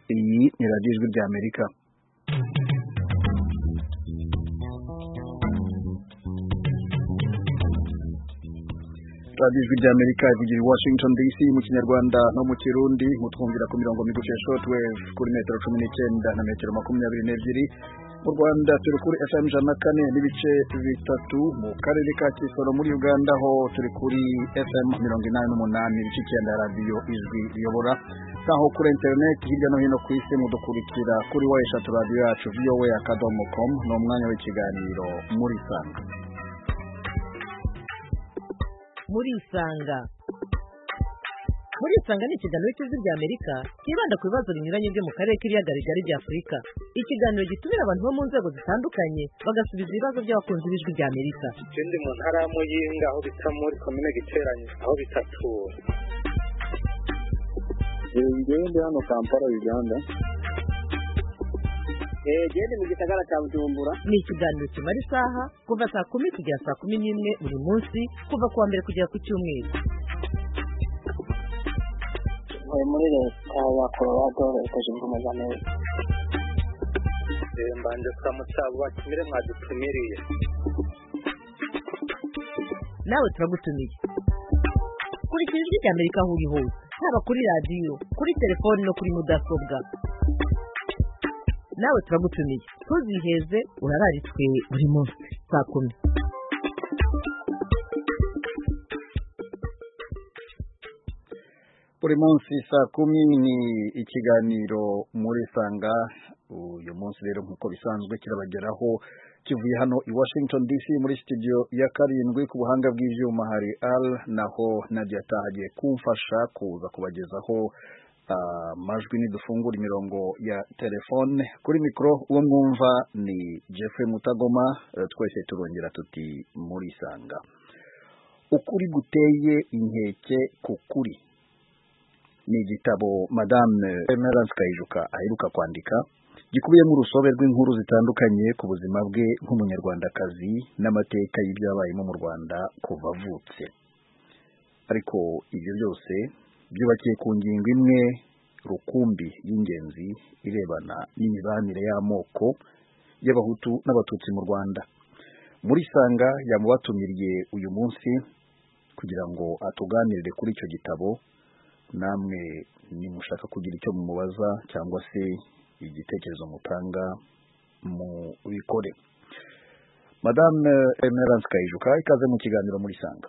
iyi ni radiyo ijwi ry'Amerika. radiyo ijwi ry'Amerika ivugira i Washington DC mu Kinyarwanda no mu Kirundi, mutwumvira ku mirongo migufi ya shortwave kuri metero 19 na metero 22. Mu Rwanda turi kuri FM 104 n'ibice bitatu, mu karere ka Kisoro muri Uganda ho turi kuri FM 88 n'ibice 9 radiyo ijwi riyobora. Naho kuri internet hirya no hino ku isi mudukurikira kuri website radio yacu voa.com. no mwanya w'ikiganiro muri Sanga. Muri Sanga ni ikiganiro cy'ijwi ry'Amerika kibanda ku bibazo binyuranye byo mu karere k'ibiyaga bigari bya Afurika. Ikiganiro gitumira abantu bo mu nzego zitandukanye bagasubiza ibibazo by'abakunzi b'ijwi ry'Amerika. Ikindi mu ntara ya Muyinga aho bita muri komine Giteranye aho bitatura. Ngende hano Kampala Uganda. Gende mu gisagara cya Bujumbura. Ni ikiganiro kimara isaha kuva saa 10 kugera saa 11 buri munsi, kuva kuwa mbere kugera ku cyumweru. Muri leta ya Colorado, Leta Zunze Ubumwe za Amerika. Mbanje kuramutsa batumire mwadutumiriye. Nawe turagutumiye. Kurikira ijwi ry'Amerika aho uri hose, haba kuri radiyo, kuri telefoni no kuri mudasobwa. Nawe turagutumiye. Tuziheze urararitswe buri munsi saa 10. Buri munsi saa 10 ni ikiganiro muri Sanga. Uyu munsi rero nk'uko bisanzwe kirabageraho kivuye hano i Washington DC muri studio ya 7. Ku buhanga bw'ivyuma hari Al, naho Nadia tahagiye kumfasha kuza kubagezaho majwi nidufungura imirongo ya telefone. Kuri mikro uwo mwumva ni Jeffrey Mutagoma. Twese turongera tuti muri Sanga. Ukuri guteye inkeke kukuri ni igitabo Madame Emerance Kayijuka aheruka kwandika, gikubiyemo urusobe rw'inkuru zitandukanye ku buzima bwe nk'umunyarwandakazi n'amateka y'ibyabayemo mu Rwanda kuva avutse. Ariko ibyo byose byubakiye ku ngingo imwe rukumbi y'ingenzi irebana n'imibanire y'amoko y'Abahutu n'Abatutsi mu Rwanda. Muri Sanga yamubatumiriye uyu munsi kugira ngo atuganirire kuri icyo gitabo. Namwe nimushaka kugira icyo mumubaza cyangwa se igitekerezo mutanga mu bikore. Madame Emerance Kayijuka, ikaze mu kiganiro muri Sanga.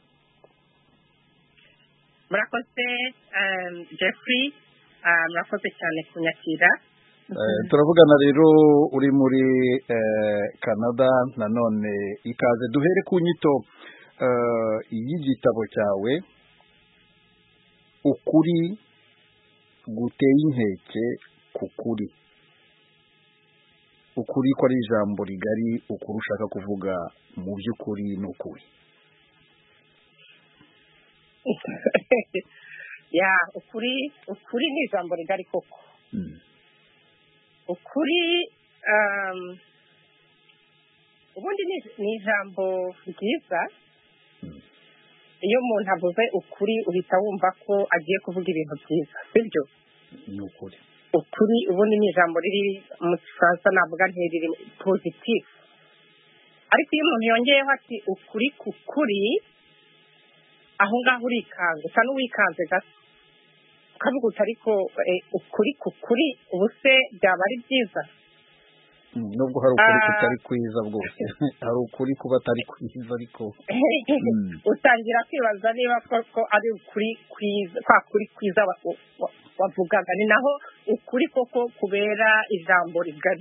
Murakoze Jeffrey, murakoze cyane kunyakira. Turavugana rero uri muri Canada, nanone ikaze. Duhere ku nyito y'igitabo cyawe, ukuri guteye inkeke kukuri. Ukuri ko ari ijambo rigari, ukuri ushaka kuvuga mu by'ukuri n'ukuri. Ya, ukuri ni ijambo rigari koko. Ukuri ubundi ni ijambo ryiza. Iyo umuntu avuze ukuri uhita wumva ko agiye kuvuga ibintu byiza, sibyo? Ni ukuri. Ukuri ubundi ni ijambo riri mu Gifaransa navuga ntiriri positive. Ariko iyo umuntu yongeyeho ati ukuri kukuri, aho ngaho urikanga, usa n'uwikanze gato. Ukavuga uti ariko ukuri kukuri ubu se byaba ari byiza? Nubwo hari ukuri kutari kwiza bwose. Hari ukuri kuba atari kwiza ariko utangira kwibaza niba koko ari ukuri kwiza, kwa kuri kwiza wavugaga. Ni naho ukuri koko kubera ijambo rigari.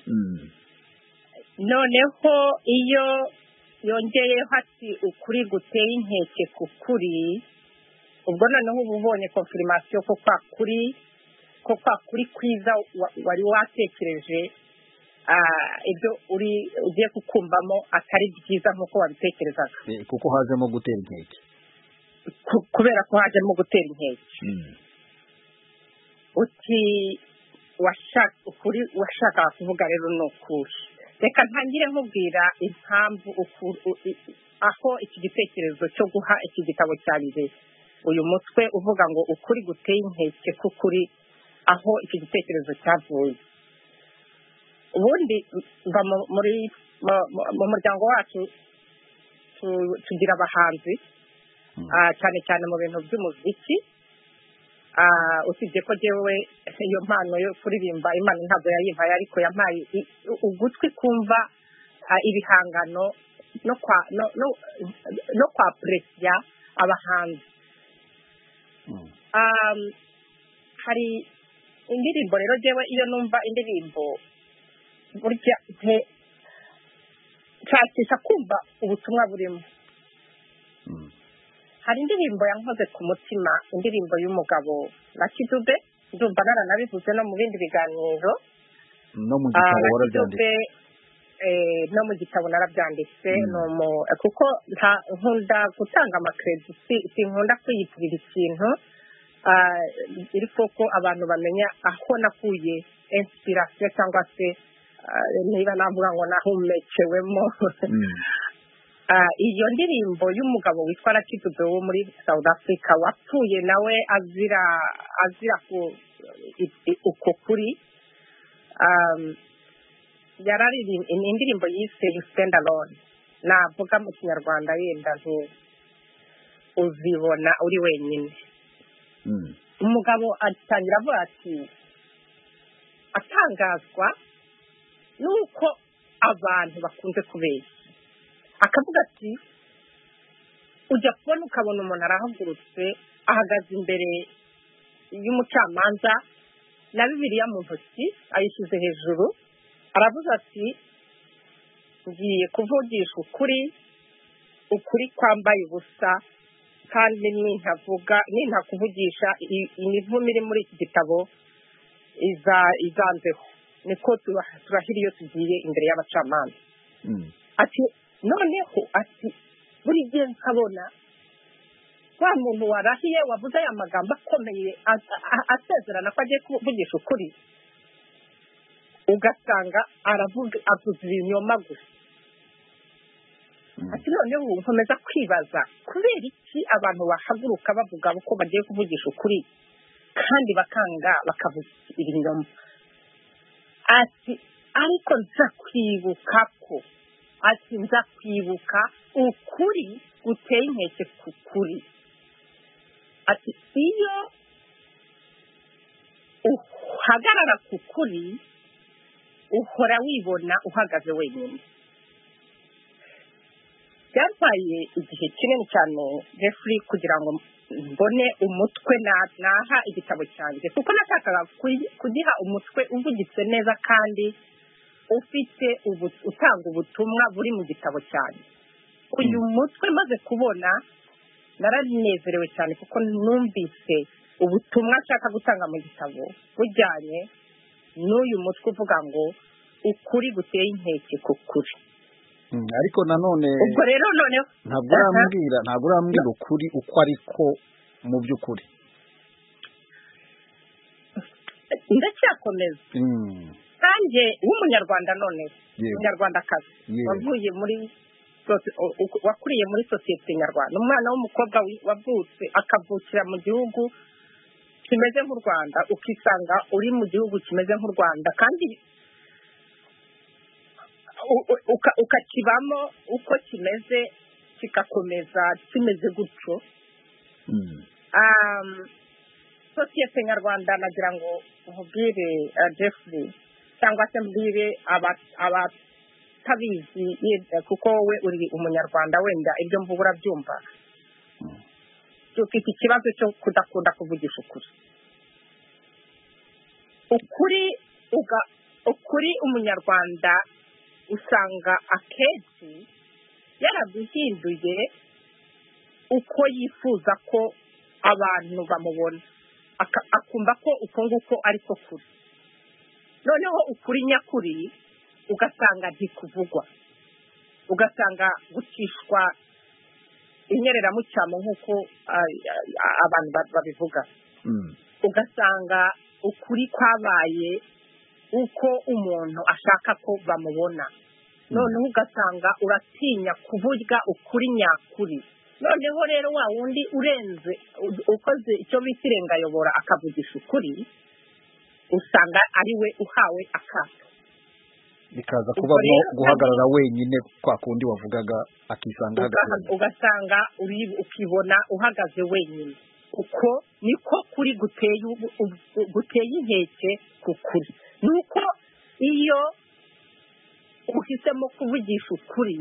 Noneho iyo yongeyeho ati ukuri guteye inkeke kukuri, ubwo noneho uba ubonye confirmation ko kwa kuri kwiza wari watekereje ibyo ugiye kukumvamo atari byiza nk'uko wabitekerezaga. Kuko hajemo gutera inkeke. Kubera ko hajemo gutera inkeke. Uti ukuri washaka kuvuga rero ni ukuri. Reka ntangire nkubwira impamvu aho iki gitekerezo cyo guha iki gitabo cyanjye uyu mutwe uvuga ngo ukuri guteye inkeke kukuri aho iki gitekerezo cyavuye. Ubundi mva mu muryango wacu tugira abahanzi cyane cyane mu bintu by'umuziki, usibye ko jewe iyo mpano yo kuririmba Imana ntabwo yayimpaye, ariko yampaye ugutwi kumva ibihangano no kwa presya abahanzi. Hari indirimbo rero jewe iyo numva indirimbo burya nshakisha kumva ubutumwa burimo. Hari indirimbo yankoze ku mutima, indirimbo y'umugabo Lucky Dube, ndumva naranabivuze no mu bindi biganiro, no mu gitabo warabyanditse. No mu gitabo narabyanditse, kuko nkunda gutanga amakrediti, sinkunda kwiyitirira ikintu, iri koko abantu bamenya aho nakuye inspiration cyangwa se niba navuga ngo nahumekewemo. Iyo ndirimbo y'umugabo witwa Lucky Dube wo muri South Africa wapfuye nawe azira uko kuri, yararirimba indirimbo yise You Stand Alone. Navuga mu Kinyarwanda yenda uzibona uri wenyine. Umugabo atangira avuga ati atangazwa nuko abantu bakunze kubeshya, akavuga ati ujya kubona ukabona umuntu arahagurutse ahagaze imbere y'umucamanza na Bibiliya mu ntoki ayishyize hejuru, aravuga ati ngiye kuvugisha ukuri kwambaye ubusa, kandi nintakuvugisha imivumo iri muri iki gitabo izanzeho, niko turahira iyo tugiye imbere y'abacamanza. Ati noneho ati buri gihe nkabona wa muntu warahiye wavuze aya magambo akomeye asezerana ko agiye kuvugisha ukuri, ugasanga avuze ibinyoma gusa. Ati noneho nkomeza kwibaza kubera iki abantu bahaguruka bavuga ko bagiye kuvugisha ukuri kandi bakanga bakavuga ibinyoma. Ati ariko nza kwibuka ukuri guteye inkeke ku kuri. Ati iyo uhagarara ku kuri uhora wibona uhagaze wenyine. Byabaye igihe kinini cyane Jeffrey kugira ngo mbone umutwe naha igitabo cyanjye, kuko nashakaga kugiha umutwe uvugitse neza kandi ufite utanga ubutumwa buri mu gitabo cyanjye. Uyu mutwe maze kubona naranezerewe cyane kuko numvise ubutumwa nshaka gutanga mu gitabo bujyanye n'uyu mutwe uvuga ngo ukuri guteye inkeke ku kuri. Ariko nanone ubwo rero noneho ntabwo urambwira ukuri uko ariko mu by'ukuri ndacyakomeza. Kandi w'umunyarwanda noneho umunyarwandakazi wavuye muri wakuriye muri sosiyete nyarwanda, umwana w'umukobwa wavutse akavukira mu gihugu kimeze nk'u Rwanda, ukisanga uri mu gihugu kimeze nk'u Rwanda kandi ukakibamo uko kimeze kikakomeza kimeze gutyo. Sosiyete nyarwanda nagira ngo nkubwire Jeffrey, cyangwa se mbwire abatabizi kuko we uri umunyarwanda wenda ibyo mvuga urabyumva, dufite ikibazo cyo kudakunda kuvugisha ukuri umunyarwanda usanga akenshi yarabihinduye uko yifuza ko abantu bamubona, akumva ko uko nguko ariko kuri. Noneho ukuri nyakuri ugasanga ntikuvugwa, ugasanga gucishwa inyereramucyamo nk'uko abantu babivuga. Ugasanga ukuri kwabaye uko umuntu ashaka ko bamubona, noneho ugasanga uratinya kuvuga ukuri nyakuri. Noneho rero wa wundi urenze ukoze icyo bita irengayobora akavugisha ukuri, usanga ari we uhawe akato bikaza kubamo guhagarara wenyine kwa kundi wavugaga akisanga ahagaze ugasanga ukibona uhagaze wenyine uko niko kuri guteye inkeke ku kuri nuko iyo uhisemo kuvugisha ukuri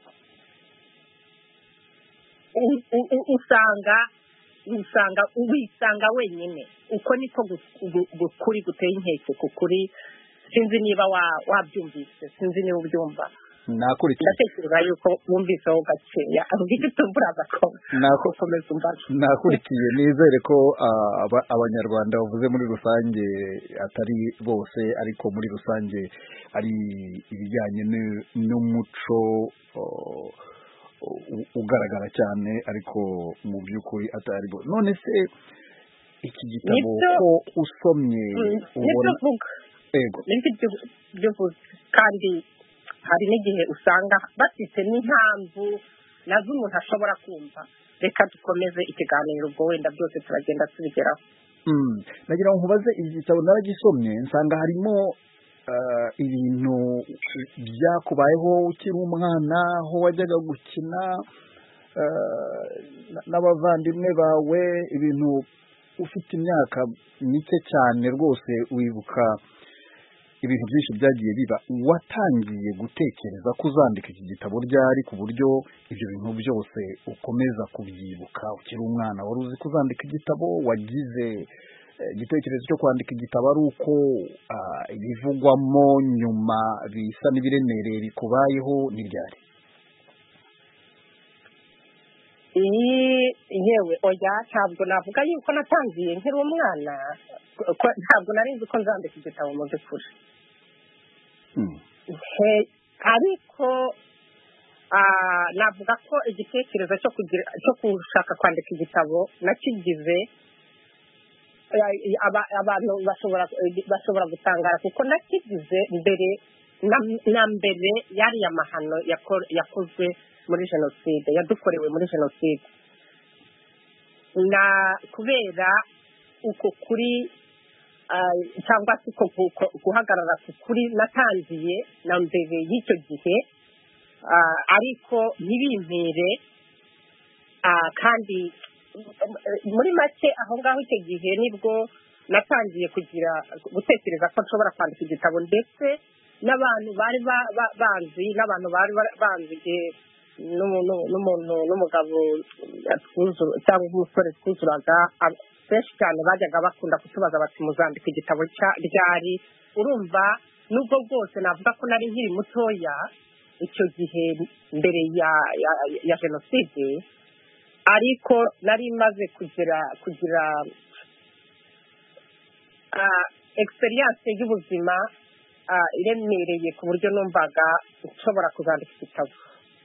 wisanga wenyine uko niko kuri guteye inkeke ku kuri sinzi niba wabyumvise sinzi niba ubyumva ndatekereza yuko wumviseho gakeya ahubwo uraza ko ukomeza umbaza nakurikiye nizere ko abanyarwanda bavuze muri rusange atari bose ariko muri rusange ari ibijyanye n'umuco ugaragara cyane ariko mu by'ukuri atari bo none se iki gitabo ko usomye ubona ego kandi hari n'igihe usanga bafite n'impamvu nazo umuntu ashobora kumva reka dukomeze ikiganiro ubwo wenda byose turagenda tubigeraho nagira ngo nkubaze iki gitabo naragisomye nsanga harimo ibintu byakubayeho ukiri umwana aho wajyaga gukina n'abavandimwe bawe ibintu ufite imyaka mike cyane rwose wibuka ibintu byinshi byagiye biba watangiye gutekereza ko uzandika iki gitabo ryari ku buryo ibyo bintu byose ukomeza kubyibuka ukiri umwana wari uzi ko uzandika igitabo wagize igitekerezo cyo kwandika igitabo ari uko ibivugwamo nyuma bisa n'ibiremereye bikubayeho n'iryari yewe oya ntabwo navuga yuko natangiye nkiri umwana ntabwo nari nzi ko nzandika igitabo mu by'ukuri ariko navuga ko igitekerezo cyo gushaka kwandika igitabo nakigize abantu bashobora gutangara kuko nakigize mbere na mbere yariya mahano yakozwe muri jenoside yadukorewe muri jenoside na kubera uko kuri cyangwa se guhagarara ku kuri natangiye na mbere y'icyo gihe ariko ntibimpire kandi muri make aho ngaho icyo gihe nibwo natangiye gutekereza ko nshobora kwandika igitabo ndetse n'abantu bari banzi n'abantu bari banzi n'umugabo cyangwa umusore twuzuraga benshi cyane bajyaga bakunda kutubaza bati muzandika igitabo ryari urumva nubwo bwose navuga ko nari nkiri mutoya icyo gihe mbere ya jenoside ariko nari maze kugira experience y'ubuzima iremereye ku buryo numvaga nshobora kuzandika igitabo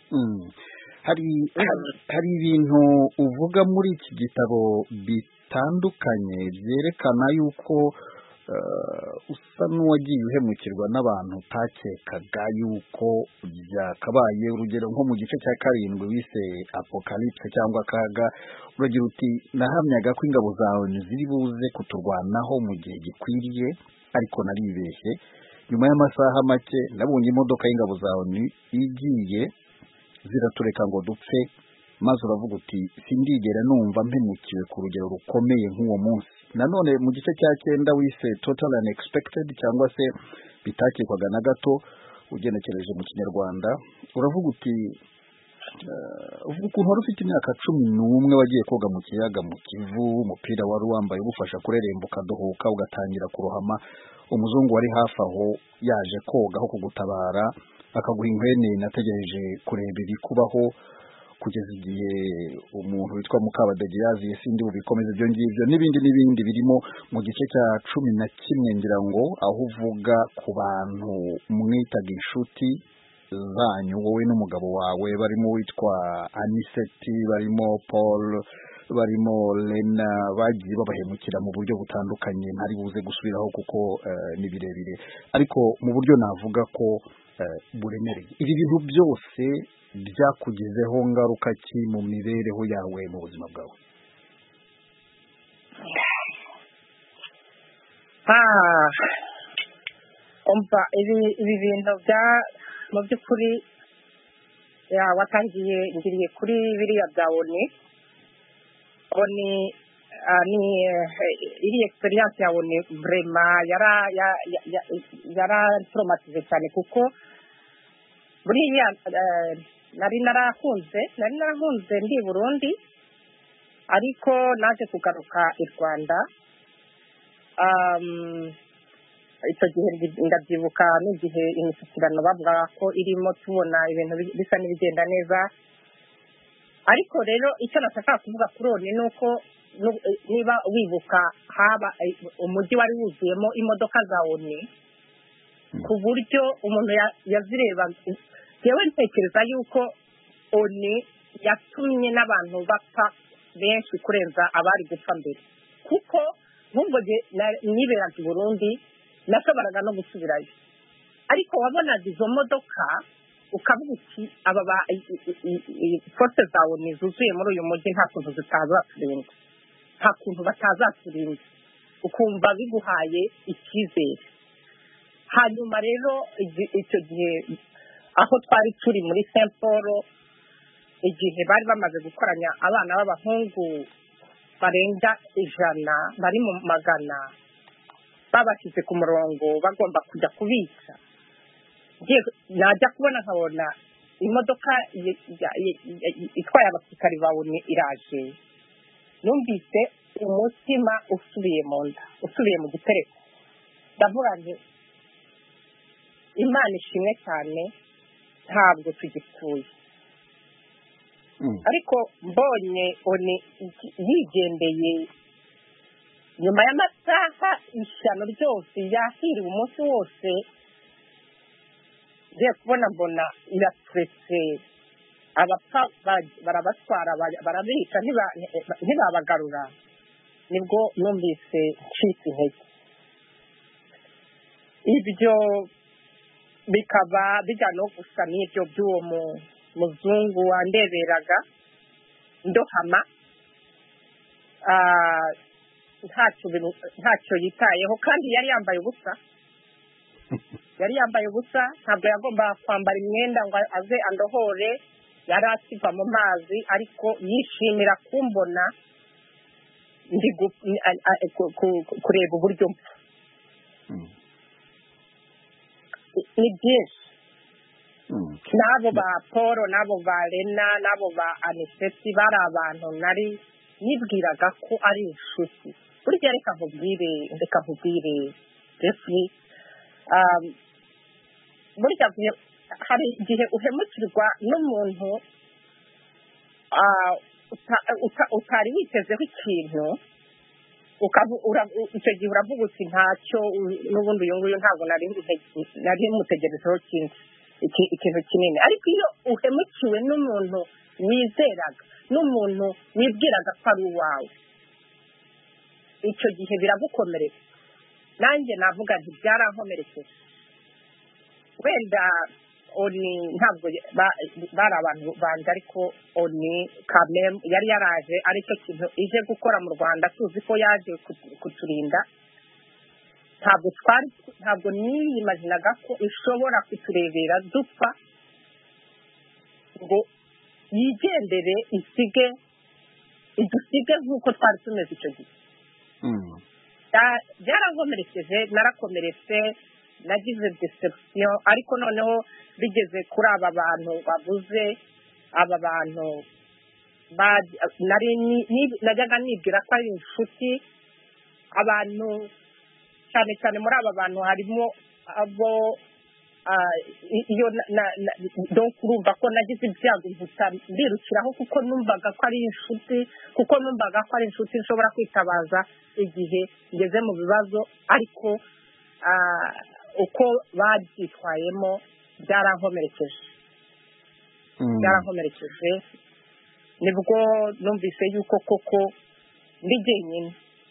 hari ibintu uvuga muri iki gitabo bitandukanye byerekana yuko usa n'uwagiye uhemukirwa n'abantu utakekaga yuko byakabaye urugero nko mu gice cya 7 wise apocalypse cyangwa akaga uragira uti nahamyaga ko ingabo zawe ziri buze kuturwanaho mu gihe gikwiriye ariko naribeshye nyuma y'amasaha make nabonye imodoka y'ingabo zawe igiye ziratureka ngo dupfe maze uravuga uti sindigera numva mpemukiwe ku rugero rukomeye nk'uwo munsi nanone mu gice cya 9 wise total unexpected cyangwa se bitakekwaga na gato ugenekereje mu kinyarwanda uravuga uti uvuga ukuntu wari ufite imyaka 11 wagiye koga mu kiyaga mu Kivu umupira wari wambaye ugufasha kureremba ukadohoka ugatangira kurohama umuzungu wari hafi aho yaje koga aho kugutabara akaguha inkwene nategereje kureba ibikubaho kugeza igihe umuntu witwa Mukabadege yaziye sindi bubikomeze ibyo ngibyo n'ibindi birimo mu gice cya 11 ngira ngo aho uvuga ku bantu mwitaga inshuti zanyu wowe n'umugabo wawe barimo witwa Aniseti barimo Paul barimo Lena bagiye babahemukira mu buryo butandukanye ntari buze gusubiraho kuko ni birebire ariko mu buryo navuga ko buremereye ibi bintu byose byakugezeho ngaruka ki mu mibereho yawe mu buzima bwawe umva ibi bintu mu by'ukuri watangiye ngiriye kuri biriya bya oni ni iri experience ya oni vraiment yara traumatize cyane kuko buriya nari narahunze ndi Burundi ariko naje kugaruka i Rwanda icyo gihe ndabyibuka n'igihe imishyikirano bavuga ko irimo tubona ibintu bisa n'ibigenda neza ariko rero icyo nashaka kuvuga kuri oni ni uko niba wibuka haba umujyi wari wuzuyemo imodoka za oni ku buryo umuntu yazireba yewe ntekereza yuko oni yatumye n'abantu bapfa benshi kurenza abari gupfa mbere kuko nk'ubwo niberaga i Burundi nashoboraga no gusubirayo ariko wabonaga izo modoka ukavuga uti aba force za oni zuzuye muri uyu mujyi nta kuntu zitazaturinda nta kuntu batazaturinda ukumva biguhaye icyizere hanyuma rero icyo gihe aho twari turi muri Saint Paul igihe bari bamaze gukoranya abana b'abahungu barenga 100 bari mu magana babashyize ku murongo bagomba kujya kubica najya kubona nkabona imodoka itwaye abasirikari ba oni iraje numvise umutima usubiye mu nda usubiye mu gitereko ndavuga nti Imana ishimwe cyane ntabwo tugipfuye ariko mbonye oni yigendeye nyuma y'amasaha ishyano ryose yahiriwe umunsi wose ngiye kubona mbona iraturetse abapfa barabatwara barabica ntibabagarura nibwo numvise ncitse intege ibyo bikaba bijya no gusa n'ibyo by'uwo muzungu wandeberaga ndohama ntacyo yitayeho kandi yari yambaye ubusa ntabwo yagomba kwambara imyenda ngo aze andohore yari akiva mu mazi ariko yishimira kumbona ndi kureba uburyo mpfa ni byinshi n'abo ba Paul n'abo ba Lena n'abo ba Aniseti bari abantu nari nibwiraga ko ari inshuti burya reka nkubwire Jeffrey burya hari igihe uhemukirwa n'umuntu utari witezeho ikintu icyo gihe uravuga uti ntacyo n'ubundi uyu nguyu ntabwo nari mutegerezeho ikintu kinini ariko iyo uhemukiwe n'umuntu wizeraga n'umuntu wibwiraga ko ari uwawe icyo gihe biragukomeretsa nanjye navuga nti byarankomerekeje wenda oni ntabwo bari abantu banje ariko oni kamem yari yaraje aricyo kintu ije gukora mu Rwanda tuzi ko yaje kuturinda ntabwo niyimaginaga ko ishobora kuturebera dupfa ngo yigendere idusige nk'uko twari tumeze icyo gihe byarankomerekeje narakomeretse nagize deception ariko noneho bigeze kuri aba bantu babuze aba bantu najyaga nibwira ko ari inshuti abantu cyane cyane muri aba bantu harimo abo iyo urumva ko nagize ibyago mbirukiraho kuko numvaga ko ari inshuti nshobora kwitabaza igihe ngeze mu bibazo ariko uko babyitwayemo byarankomerekeje nibwo numvise yuko koko ndi jyenyine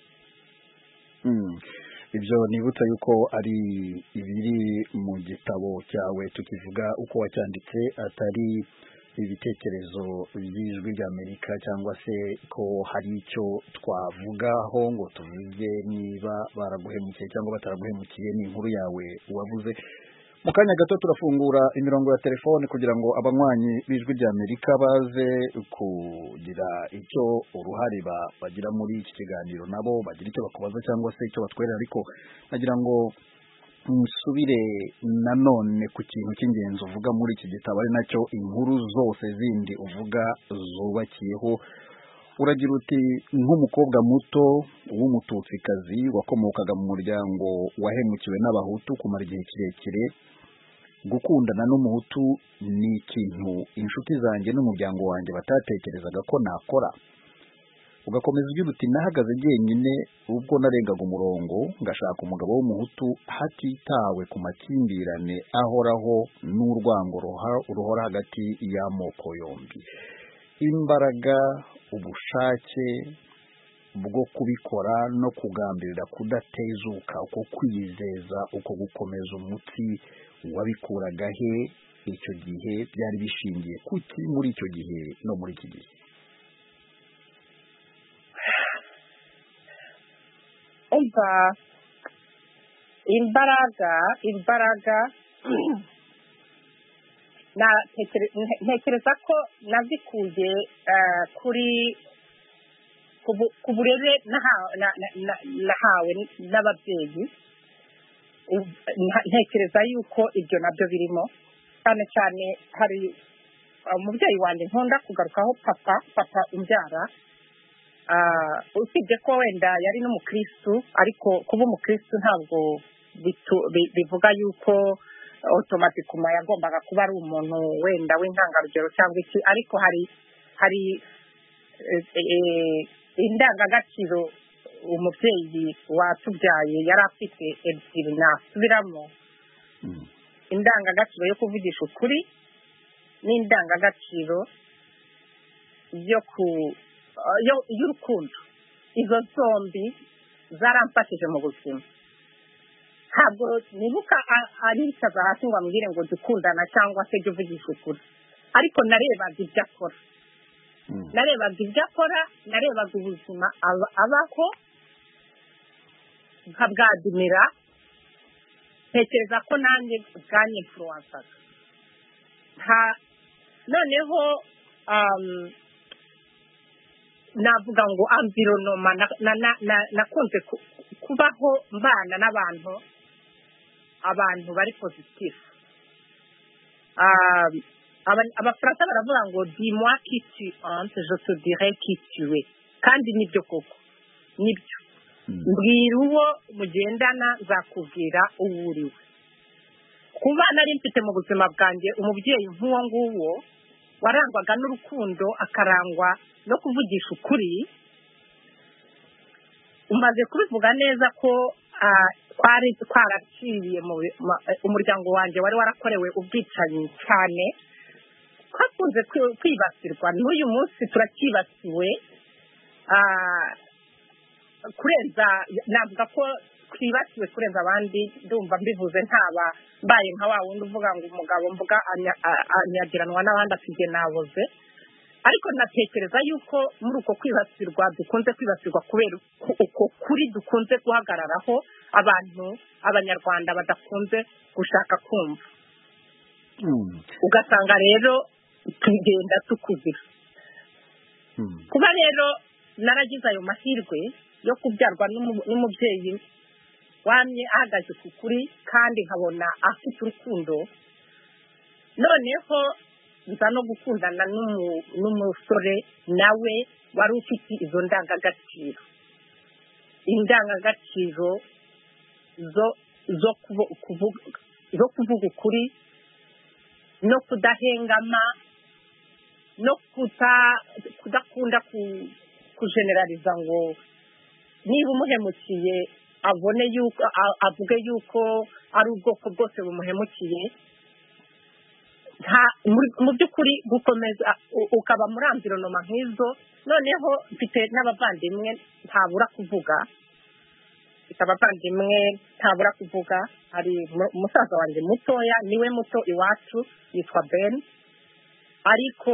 ibyo nibutsa yuko ari ibiri mu gitabo cyawe tukivuga uko wacyanditse atari ibitekerezo by'ijwi ry'Amerika cyangwa se ko hari icyo twavugaho ngo tuvuge niba baraguhemukiye cyangwa bataraguhemukiye. Ni inkuru yawe wavuze. Mu kanya gato turafungura imirongo ya telefone kugira ngo abanywanyi b'ijwi ry'Amerika baze kugira icyo uruhare bagira muri iki kiganiro, nabo bagira icyo bakubaza cyangwa se icyo batwerera. Ariko nagira ngo nsubire nanone ku kintu cy'ingenzi uvuga muri iki gitabo, ari nacyo inkuru zose zindi uvuga zubakiyeho. Uragira uti nk'umukobwa muto w'umututsikazi wakomokaga mu muryango wahemukiwe n'abahutu kumara igihe kirekire, gukundana n'umuhutu ni ikintu inshuti zanjye n'umuryango wanjye batatekerezaga ko nakora. Ugakomeza ugira uti nahagaze jyenyine ubwo narengaga umurongo ngashaka umugabo w'umuhutu hatitawe ku makimbirane ahoraho n'urwango ruhora hagati y'amoko yombi. Imbaraga, ubushake bwo kubikora no kugambirira kudatezuka, uko kwizeza, uko gukomeza umutsi wabikuraga he icyo gihe? Byari bishingiye kuki muri icyo gihe no muri iki gihe? umva, imbaraga ntekereza ko nazikuye ku burere nahawe n'ababyeyi. Ntekereza yuko ibyo nabyo birimo, cyane cyane hari umubyeyi wanjye nkunda kugarukaho, papa umbyara. Usibye ko wenda yari n'umukristu, ariko kuba umukristu ntabwo bivuga yuko automatically yagombaga kuba ari umuntu wenda w'intangarugero cyangwa iki, ariko hari indangagaciro umubyeyi watubyaye yari afite ebyiri nasubiramo. Indangagaciro yo kuvugisha ukuri n'indangagaciro y'urukundo. Izo zombi zaramfashije mu buzima. Ntabwo nibuka aricaza hasi ngo ambwire ngo dukundana cyangwa se jya uvugisha ukuri, ariko narebaga ibyo akora. Narebaga ubuzima abaho nkabwadimira. Ntekereza ko nanjye bwanye influensaga. Noneho navuga ngo environoma nakunze kubaho mbana n'abantu bari positif. Abafaransa baravuga ngo dis-moi qui tu es, je te dirai qui tu es. Kandi nibyo koko, nibyo. Mbwira uwo mugendana nzakubwira uwo uriwe. Kuba nari mfite mu buzima bwanjye umubyeyi nk'uwo nguwo warangwaga n'urukundo, akarangwa no kuvugisha ukuri, umaze kubivuga neza ko twaraciye umuryango wanjye wari warakorewe ubwicanyi cyane, twakunze kwibasirwa. N'uyu munsi turacyibasiwe kurenza, navuga ko twibasiwe kurenza abandi. Ndumva mbivuze ntaba mbaye nka wa wundi uvuga ngo umugabo mvuga anyagiranwa n'abandi afite naboze. Ariko natekereza yuko muri uko kwibasirwa dukunze kwibasirwa kubera uko kuri dukunze guhagararaho abanyarwanda badakunze gushaka kumva. Ugasanga rero tugenda tukuzira. Kuba rero naragize ayo mahirwe yo kubyarwa n'umubyeyi wamye ahagaze ku kuri kandi nkabona afite urukundo, noneho nza no gukundana n'umusore nawe wari ufite izo ndangagaciro. Indangagaciro zo kuvuga ukuri no kudahengama no kudakunda kujeneraliza ngo niba umuhemukiye avuge yuko ari ubwoko bwose bumuhemukiye. Mu by'ukuri gukomeza ukaba muri environoma nk'izo. Noneho mfite n'abavandimwe ntabura kuvuga. Hari umusaza wanjye mutoya, niwe muto iwacu, yitwa Ben. ariko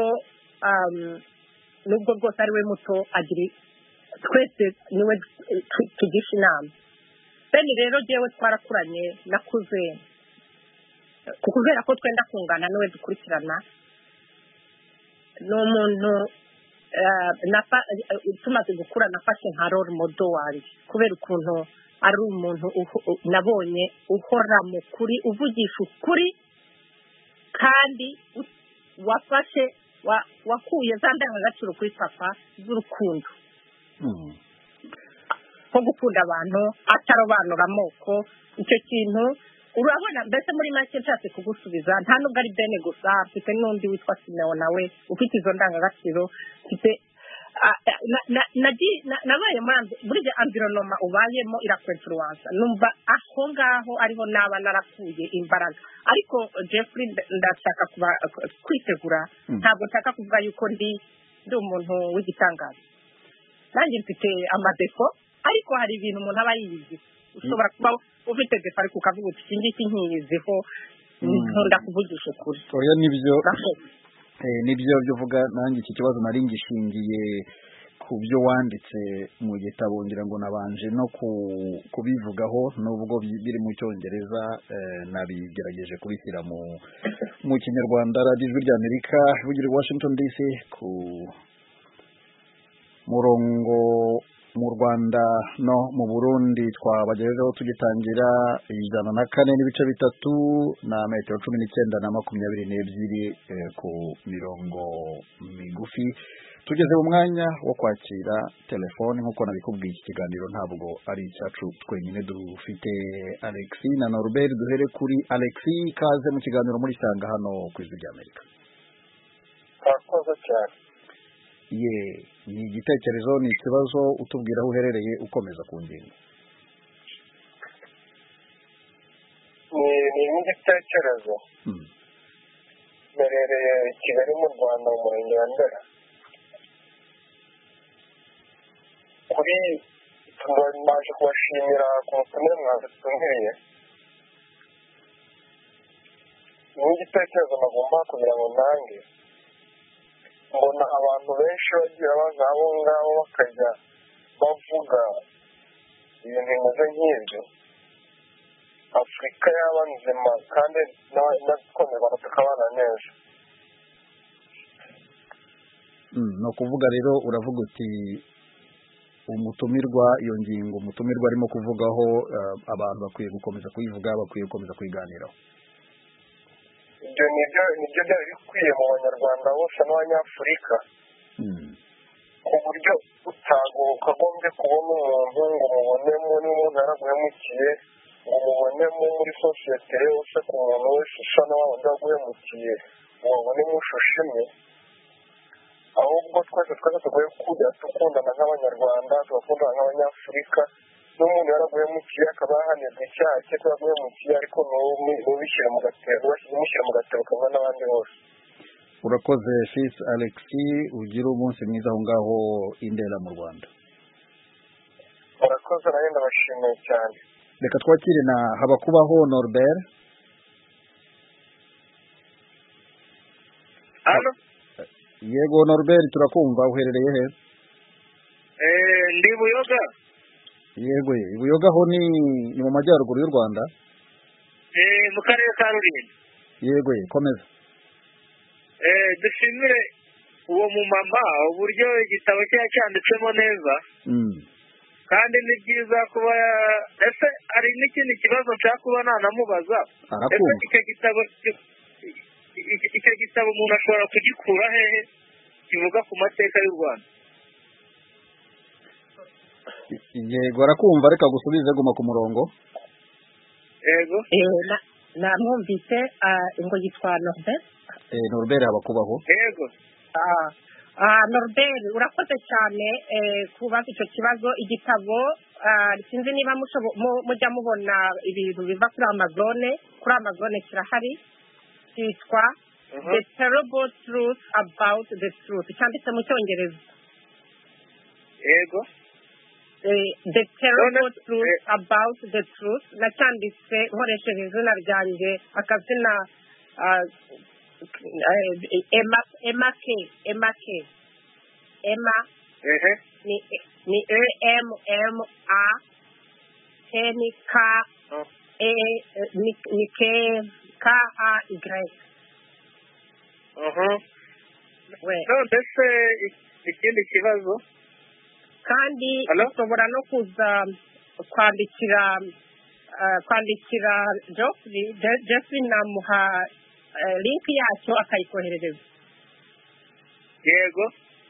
nubwo bwose ari we muto agira twese niwe tugisha inama. bene rero jewe twarakuranye nakuze kubera ko twenda kungana niwe dukurikirana, ni umuntu tumaze gukura nafashe nka role model wanjye kubera ukuntu ari umuntu nabonye uhora mu kuri, uvugisha ukuri, kandi wafashe wakuye za ndangagaciro kuri papa z'urukundo nko gukunda abantu atarobanura amoko. Icyo kintu urabona mbese muri make nshatse kugusubiza, nta nubwo ari bene gusa, mfite n'undi witwa Simeon nawe ufite izo ndangagaciro. Mfite nabaye muri environnement ubayemo irakwenfluence, numva aho ngaho ariho naba narakuye imbaraga. Ariko Jeffrey ndashaka kwitegura, ntabwo nshaka kuvuga yuko ndi umuntu w'igitangaza. Nanjye mfite amadefo, ariko hari ibintu umuntu aba yiyizi. Ushobora kuba ufite defo ariko ukavuga uti iki ngiki nkiyiziho, nkunda kuvugisha ukuri. Oya nibyo uvuga. Nanjye iki kibazo nari ngishingiye ku byo wanditse mu gitabo, ngira ngo nabanje no kubivugaho nubwo biri mu Cyongereza, nabigerageje kubishyira mu Kinyarwanda. Radio Ijwi ry'Amerika bugira Washington DC ku murongo mu Rwanda no mu Burundi twabagejejeho tugitangira 104.3 na metero 19 na 22 ku mirongo migufi. Tugeze mu mwanya wo kwakira telefone. Nkuko nabikubwiye, iki kiganiro ntabwo ari icyacu twenyine, dufite Alexi na Norbert. Duhere kuri Alexi, kaze mu kiganiro muri Sanga hano ku Ijwi ry'Amerika. Akoze cyane. Ni igitekerezo, ni ikibazo, utubwira aho uherereye ukomeza ku ngingo. Ni igitekerezo. Merereye Kigali mu Rwanda mu murenge wa Ndera. Kuri naje kubashimira ku mutumire mwadutumiriye. Ni igitekerezo nagomba kugira ngo nange mbona abantu benshi bagira baza aho ngaho bakajya bavuga ibintu bimeze nk'ibyo. Afurika yaba nzima kandi n'abakomeza tukabana neza. Ni ukuvuga rero, uravuga uti umutumirwa, iyo ngingo umutumirwa arimo kuvugaho, abantu bakwiye gukomeza kuyivuga, bakwiye gukomeza kuyiganiraho. Ibyo nibyo byari bikwiye mu banyarwanda bose n'abanyafurika, ku buryo utagombye kubona umuntu ngo mubonemo n'umuntu yaraguhemukiye, ngo mubonemo muri sosiyete yose ku muntu wese usa n'abandi waguhemukiye ngo babonemo ishusho imwe. Ahubwo twese tugoye kujya dukundana nk'abanyarwanda, tugakundana nk'abanyafurika. N'umuntu yaraguhemukiye akaba yahanirwa icyaha cye ko yaguhemukiye, ariko ntubishyire mu gatebo kamwe n'abandi bose. Urakoze Fils Alexi, ugire umunsi mwiza aho ngaho i Ndera mu Rwanda. Urakoze, nawe ndabashimiye cyane. Reka twakire na Habakubaho Norbert. Halo? Yego Norbert, turakumva. Uherereye he? Ndi Buyoga. Yego, Buyoga ho ni mu majyaruguru y'u Rwanda? Mu karere ka Rulindo. Yego, komeza. Dushimire uwo mumama uburyo igitabo cye cyanditsemo neza. Kandi ni byiza kuba ese ari n'ikindi kibazo nshaka kuba nanamubaza. Icyo gitabo umuntu ashobora kugikura hehe kivuga ku mateka y'u Rwanda? Yego, arakumva, reka gusubize, guma ku murongo. Yego. Namwumvise ngo yitwa Norbert. Norbert Habakubaho. Yego. Norbert, urakoze cyane kubaza icyo kibazo. Igitabo sinzi niba mujya mubona ibintu biva kuri Amazon kirahari, cyitwa The Terrible Truth About the Truth, cyanditse mu Cyongereza. Yego. The Terrible Truth About the Truth, nacyanditse nkoresheje izina ryanjye, akazina Emma ni EMMA ni KAY. mbese ikindi kibazo kandi ushobora no kuza kwandikira Jeffrey namuha link yacyo akayikoherereza. yego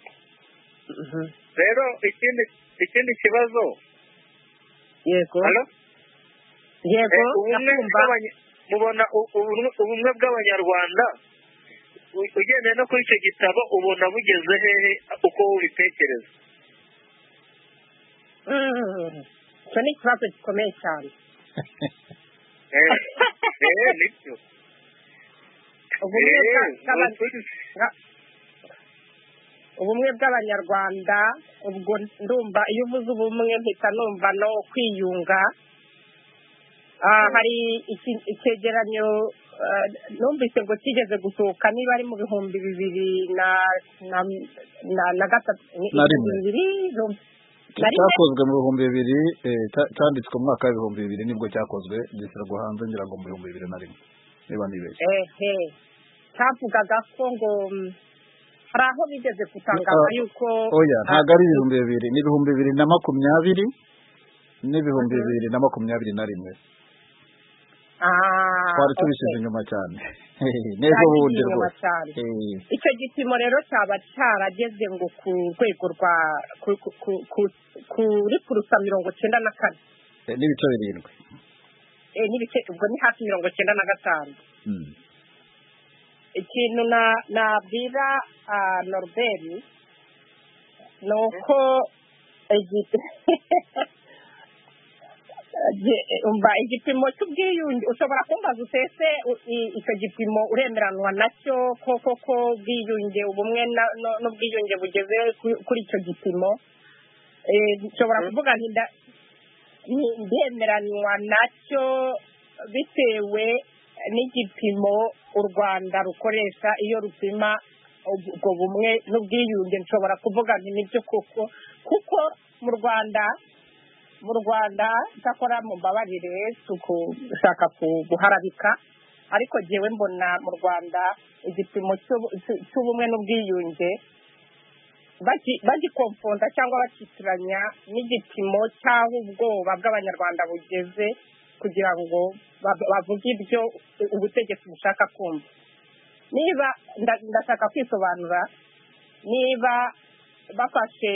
rero ikindi kibazo yego mubona ubumwe bw'abanyarwanda ugendeye no kuri icyo gitabo ubona bugeze hehe uko ubitekereza? icyo ni ikibazo gikomeye cyane. nibyo ubumwe bw'abanyarwanda, ubwo ndumva iyo uvuze ubumwe mpita numva no kwiyunga. hari icyegeranyo numvise ngo kigeze gusohoka niba ari mu 2023 cyakozwe mu 2000, cyanditswe mu mwaka wa 2000 nibwo cyakozwe gishyirwa hanze ngira ngo mu 2001 niba nibeshye. cyavugaga ko ngo hari aho bigeze gutangaza yuko ntabwo ari 2000, ni 2020 ni 2021. twari tubishyize inyuma cyane neza ubundi rwose. icyo gipimo rero cyaba cyarageze ngo ku rwego rwa kuri purusa 94 n'ibice 7 ubwo ni hafi 95. ikintu nabwira Norbert ni uko igipimo cy'ubwiyunge ushobora kumbaza utese icyo gipimo uremeranwa nacyo koko bwiyunge ubumwe n'ubwiyunge bugeze kuri icyo gipimo. nshobora kuvuga ndemeranwa nacyo bitewe n'igipimo u Rwanda rukoresha iyo rupima ubwo bumwe n'ubwiyunge. nshobora kuvuga nibyo kuko mu Rwanda cyakora mumbabarire ushaka guharabika, ariko jyewe mbona mu Rwanda igipimo cy'ubumwe n'ubwiyunge bagikomfonda cyangwa bakitiranya n'igipimo cy'aho ubwoba bw'abanyarwanda bugeze kugira ngo bavuge ibyo ubutegetsi bushaka kumva. niba ndashaka kwisobanura, niba bafashe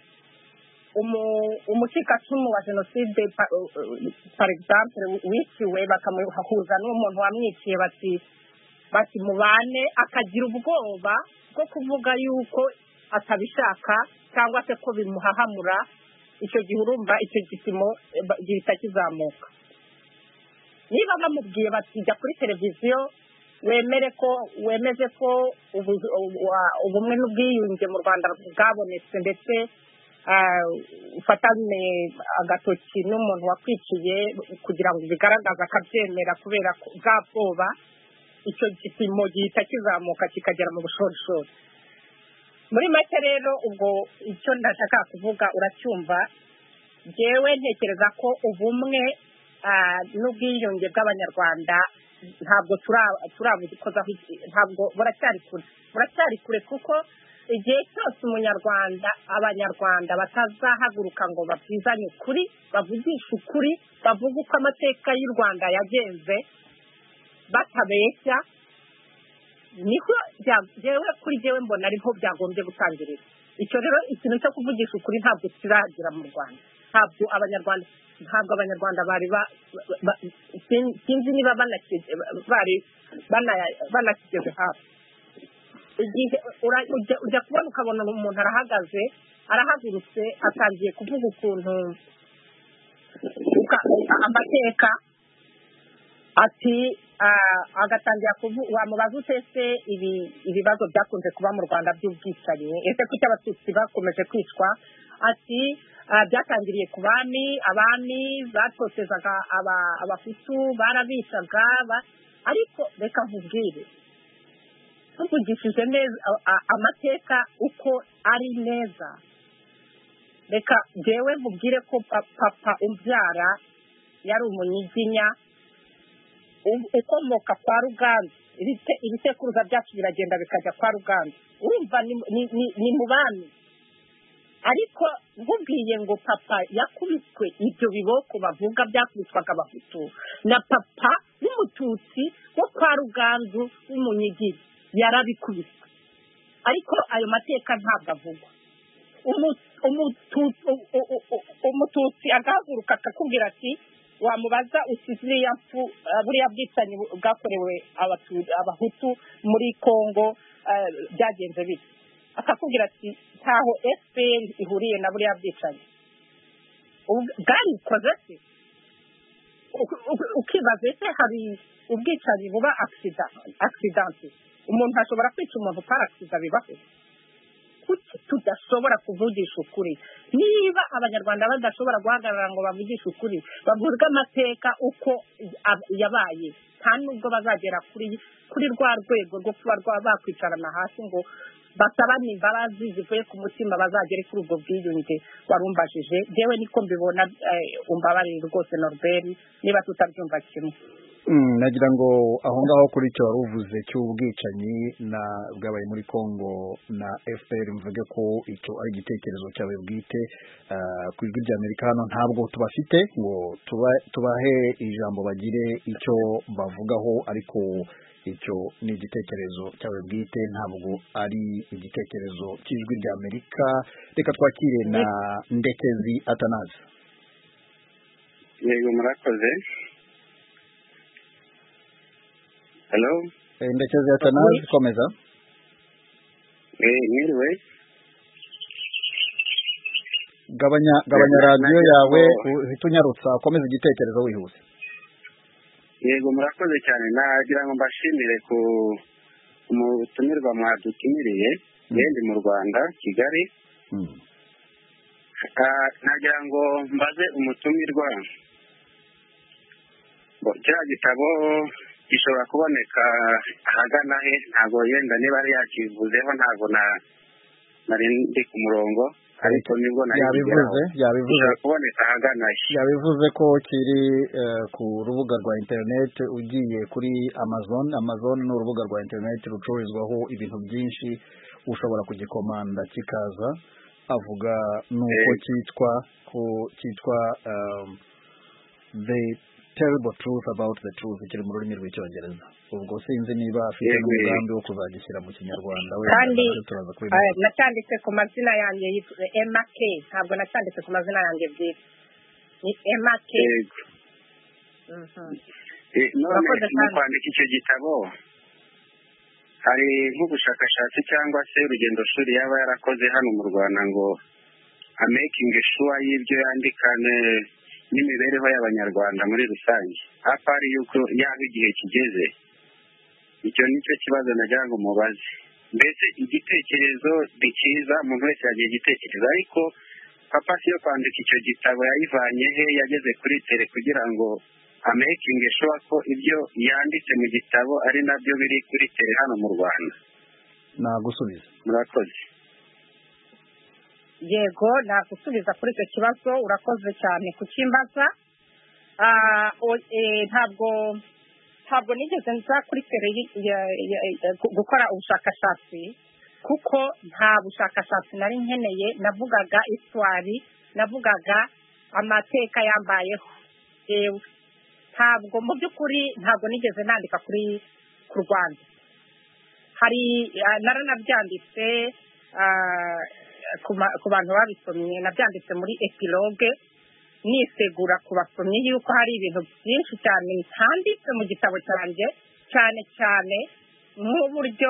umucikacumu wa jenoside par exemple wiciwe bakamuhuza n'umuntu wamwiciye bati mubane, akagira ubwoba bwo kuvuga yuko atabishaka cyangwa se ko bimuhahamura, icyo gihe urumva icyo gipimo gihita kizamuka. niba bamubwiye bati jya kuri televiziyo wemeze ko ubumwe n'ubwiyunge mu Rwanda bwabonetse, ndetse ufatane agatoki n'umuntu wakwiciye kugira ngo bigaragaze akabyemera kubera bwa bwoba, icyo gipimo gihita kizamuka kikagera mu bushorishori. muri make rero ubwo icyo ndashaka kuvuga uracyumva. njyewe ntekereza ko ubumwe n'ubwiyunge bw'abanyarwanda ntabwo turabikozaho, ntabwo buracyari kure kuko igihe cyose abanyarwanda batazahaguruka ngo babwizanye ukuri, bavugishe ukuri, bavuga uko amateka y'u Rwanda yagenze batabeshya, niho kuri jyewe mbona ariho byagombye gutangirira. icyo rero ikintu cyo kuvugisha ukuri ntabwo kiragira mu Rwanda. ntabwo abanyarwanda bari sinzi niba banakigeze hafi. igihe ujya kubona ukabona umuntu arahagurutse atangiye kuvuga ukuntu amateka ati agatangira wamubaza utese ibibazo byakunze kuba mu Rwanda by'ubwicanyi, ese kuki abatutsi bakomeje kwicwa? ati byatangiriye ku abami batotezaga abahutu barabicaga, ariko reka nkubwire tuvugishije neza amateka uko ari neza. Reka jewe mubwire ko papa umbyara yari umunyiginya ukomoka kwa Ruganzu. Ibisekuruza byacu biragenda bikajya kwa Ruganzu. Urumva ni mu bami. Ariko nkubwiye ngo papa yakubiswe ibyo biboko bavuga byakubitwaga abahutu na papa w'umututsi wo kwa Ruganzu w'umunyigiri yarabikubiswe, ariko ayo mateka ntabwo avugwa. Umututsi agahaguruka akakubwira ati wamubaza usiziriya mfu buriya bwicanyi bwakorewe abahutu muri Kongo byagenze bite, akakubwira ati ntaho FPR ihuriye na buriya bwicanyi bwarikoze se. Ukibaza ese hari ubwicanyi buba accident, umuntu ashobora kwica umuntu par accident bibaho? Kuki tudashobora kuvugisha ukuri? Niba abanyarwanda badashobora guhagarara ngo bavugishe ukuri, bavuga amateka uko yabaye, nta nubwo bazagera kuri rwa rwego rwo kuba bakwicarana hasi ngo basabane imbabazi zivuye ku mutima bazagere kuri ubwo bwiyunge warumbajije. Jewe niko mbibona, umbabarire rwose Norbert niba tutabyumva kimwe. Nagira ngo aho ngaho kuri cyo wari uvuze cy'ubwicanyi na bwabaye muri Kongo na FPR, mvuge ko icyo ari igitekerezo cyawe bwite. Ku ijwi ry'Amerika hano ntabwo tubafite ngo tubahe ijambo bagire icyo bavugaho, ariko icyo ni igitekerezo cyawe bwite, ntabwo ari igitekerezo cy'ijwi ry'Amerika. Reka twakire na Ndekezi Atanazi. Yego murakoze. Hello. Ndekezi Atanazi, komeza. Mwiriwe. Gabanya radio yawe uhitunyarutsa, komeza igitekerezo wihuse. Yego murakoze cyane. Nagira ngo mbashimire ku umutumirwa mwadutumiriye. Ndi mu Rwanda Kigali. Nagira ngo mbaze umutumirwa, kiriya gitabo gishobora kuboneka ahagana he? Ntabwo yenda niba ari yakivuzeho, ntabwo nari ndi ku murongo, ariko nibwo yabivuze kuboneka ahagana he. Yabivuze ko kiri ku rubuga rwa internet. Ugiye kuri Amazon ni urubuga rwa internet rucururizwaho ibintu byinshi, ushobora kugikomanda kikaza. Avuga nuko cyitwa The Terrible Truth About the Truth, kiri mu rurimi rw'icyongereza. Ubwo sinzi niba afite n'umugambi wo kuzagishyira mu kinyarwanda. Kandi nacyanditse ku mazina yanjye yitwa Emma K, ntabwo nacyanditse ku mazina yanjye bwite, ni Emma K. None mu kwandika icyo gitabo hari nk'ubushakashatsi cyangwa se urugendo shuri yaba yarakoze hano mu Rwanda ngo making sure y'ibyo yandika n'imibereho y'abanyarwanda muri rusange, apari yuko yaba igihe kigeze? Icyo nicyo kibazo nagira ngo mubaze. Mbese igitekerezo ni cyiza, umuntu wese yagiye igitekerezo, ariko papa si yo kwandika icyo gitabo yayivanye he? Yageze kuri tere kugira ngo making sure ko ibyo yanditse mu gitabo ari nabyo biri kuri tere hano mu Rwanda. Nagusubiza. Murakoze. Yego, nagusubiza kuri icyo kibazo, urakoze cyane kukimbaza. Ntabwo nigeze nza kuri tere gukora ubushakashatsi, kuko nta bushakashatsi nari nkeneye. Navugaga histoire, navugaga amateka yambayeho. Ntabwo mu by'ukuri ntabwo nigeze nandika ku Rwanda. Naranabyanditse ku bantu babisomye, nabyanditse muri epilogue nisegura ku basomyi yuko hari ibintu byinshi cyane ntanditse mu gitabo cyanjye, cyane cyane nk'uburyo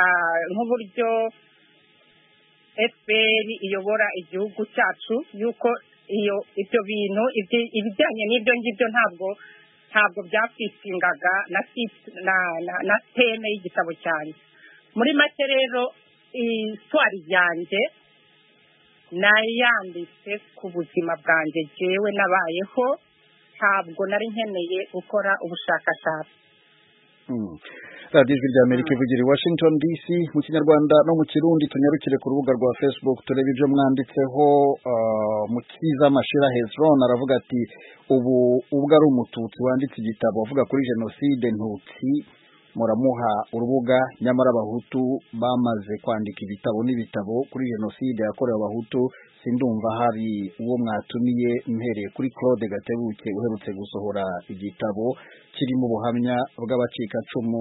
FPR iyobora igihugu cyacu, yuko ibyo bintu ibijyanye n'ibyo ngibyo ntabwo byafitingaga na teme y'igitabo cyanjye. Muri make rero histoire yanjye nayanditse ku buzima bwanjye jewe nabayeho, ntabwo nari nkeneye gukora ubushakashatsi. radiyo ijwi ry'Amerika ivugira i Washington DC mu kinyarwanda no mu kirundi. Tunyarukire ku rubuga rwa Facebook turebe ibyo mwanditseho. Mukiza Mashira Hezron aravuga ati ubwo ari umututsi wanditse igitabo avuga kuri jenoside ntutsi muramuha urubuga, nyamara abahutu bamaze kwandika ibitabo n'ibitabo kuri jenoside yakorewe abahutu. Sindumva hari uwo mwatumiye mpereye kuri Claude Gatebuke uherutse gusohora igitabo kirimo ubuhamya bw'abacikacumu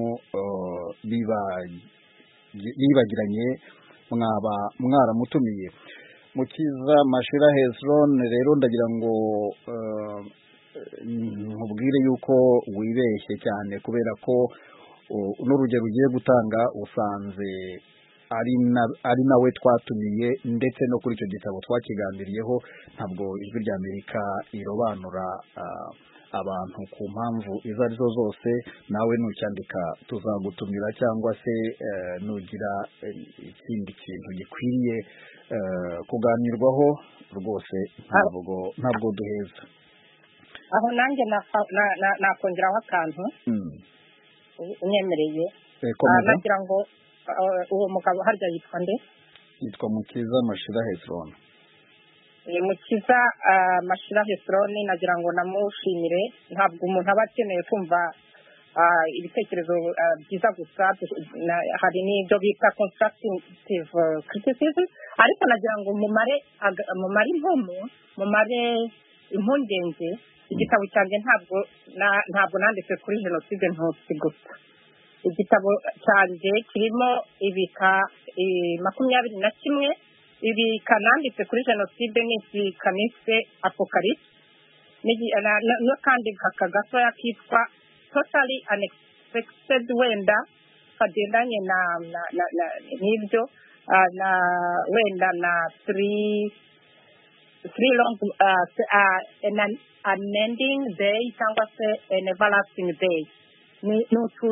bibagiranye, mwaba mwaramutumiye. Mukiza Mashira Hezron rero ndagira ngo nkubwire yuko wibeshye cyane, kubera ko n'urugero ugiye gutanga usanze ari nawe twatumiye, ndetse no kuri icyo gitabo twakiganiriyeho. Ntabwo ijwi ry'Amerika irobanura abantu ku mpamvu izo arizo zose. Nawe nucyandika tuzagutumira, cyangwa se nugira ikindi kintu gikwiriye kuganirwaho, rwose ntabwo duheza. aho nanjye nakongeraho akantu unyemereye. nagira ngo uwo mugabo harya yitwa nde? Yitwa Mukiza Mashira Hezron. Mukiza Mashira Hezron, nagira ngo namushimire. Ntabwo umuntu aba akeneye kumva ibitekerezo byiza gusa, hari n'ibyo bita constructive criticism, ariko nagira ngo mumare impungenge. Igitabo cyanjye ntabwo nanditse kuri jenoside ntutsi gusa. Igitabo cyanjye kirimo ibika 21, ibika nanditse kuri jenoside n'ibika nise Apocalypse, n'akandi gatoya kitwa Totally Unexpected, wenda kagendanye n'ibyo wenda na three long an unending day cyangwa se an everlasting day. Ni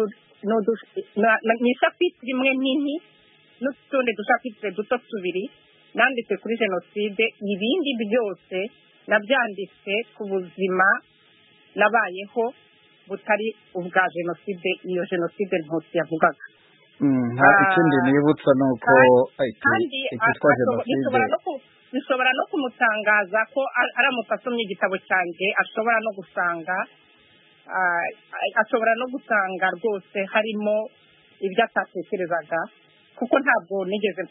shapitire imwe nini n'utundi dushapitire duto tubiri nanditse kuri jenoside. Ibindi byose nabyanditse ku buzima nabayeho butari ubwa jenoside, iyo jenoside ntutsi yavugaga. Ikindi nibutsa ni uko ikitwa jenoside bishobora no kumutangaza ko aramutse asomye igitabo cyanjye ashobora no gusanga rwose harimo ibyo atatekerezaga, kuko ntabwo nigeze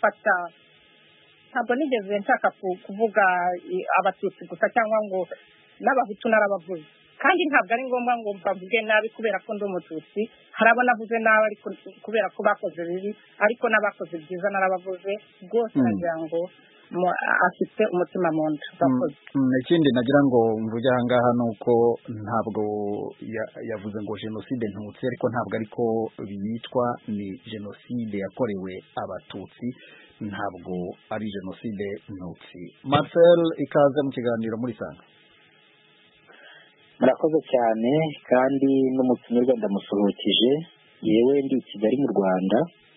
nshaka kuvuga abatutsi gusa, cyangwa ngo n'abahutu narabavuze, kandi ntabwo ari ngombwa ngo mbavuge nabi kubera ko ndi umututsi. Hari abo navuze nabi ariko kubera ko bakoze bibi, ariko n'abakoze byiza narabavuze rwose. nagira ngo afite umutima mu nda. Ikindi nagira ngo mvuge aha ngaha ni uko ntabwo yavuze ngo jenoside ntutsi, ariko ntabwo ariko biyitwa, ni jenoside yakorewe abatutsi, ntabwo ari jenoside ntutsi. Marcel, ikaze mu kiganiro muri Sanga. murakoze cyane, kandi n'umutumirwa ndamusuhukije. yewe ndi i Kigali mu Rwanda.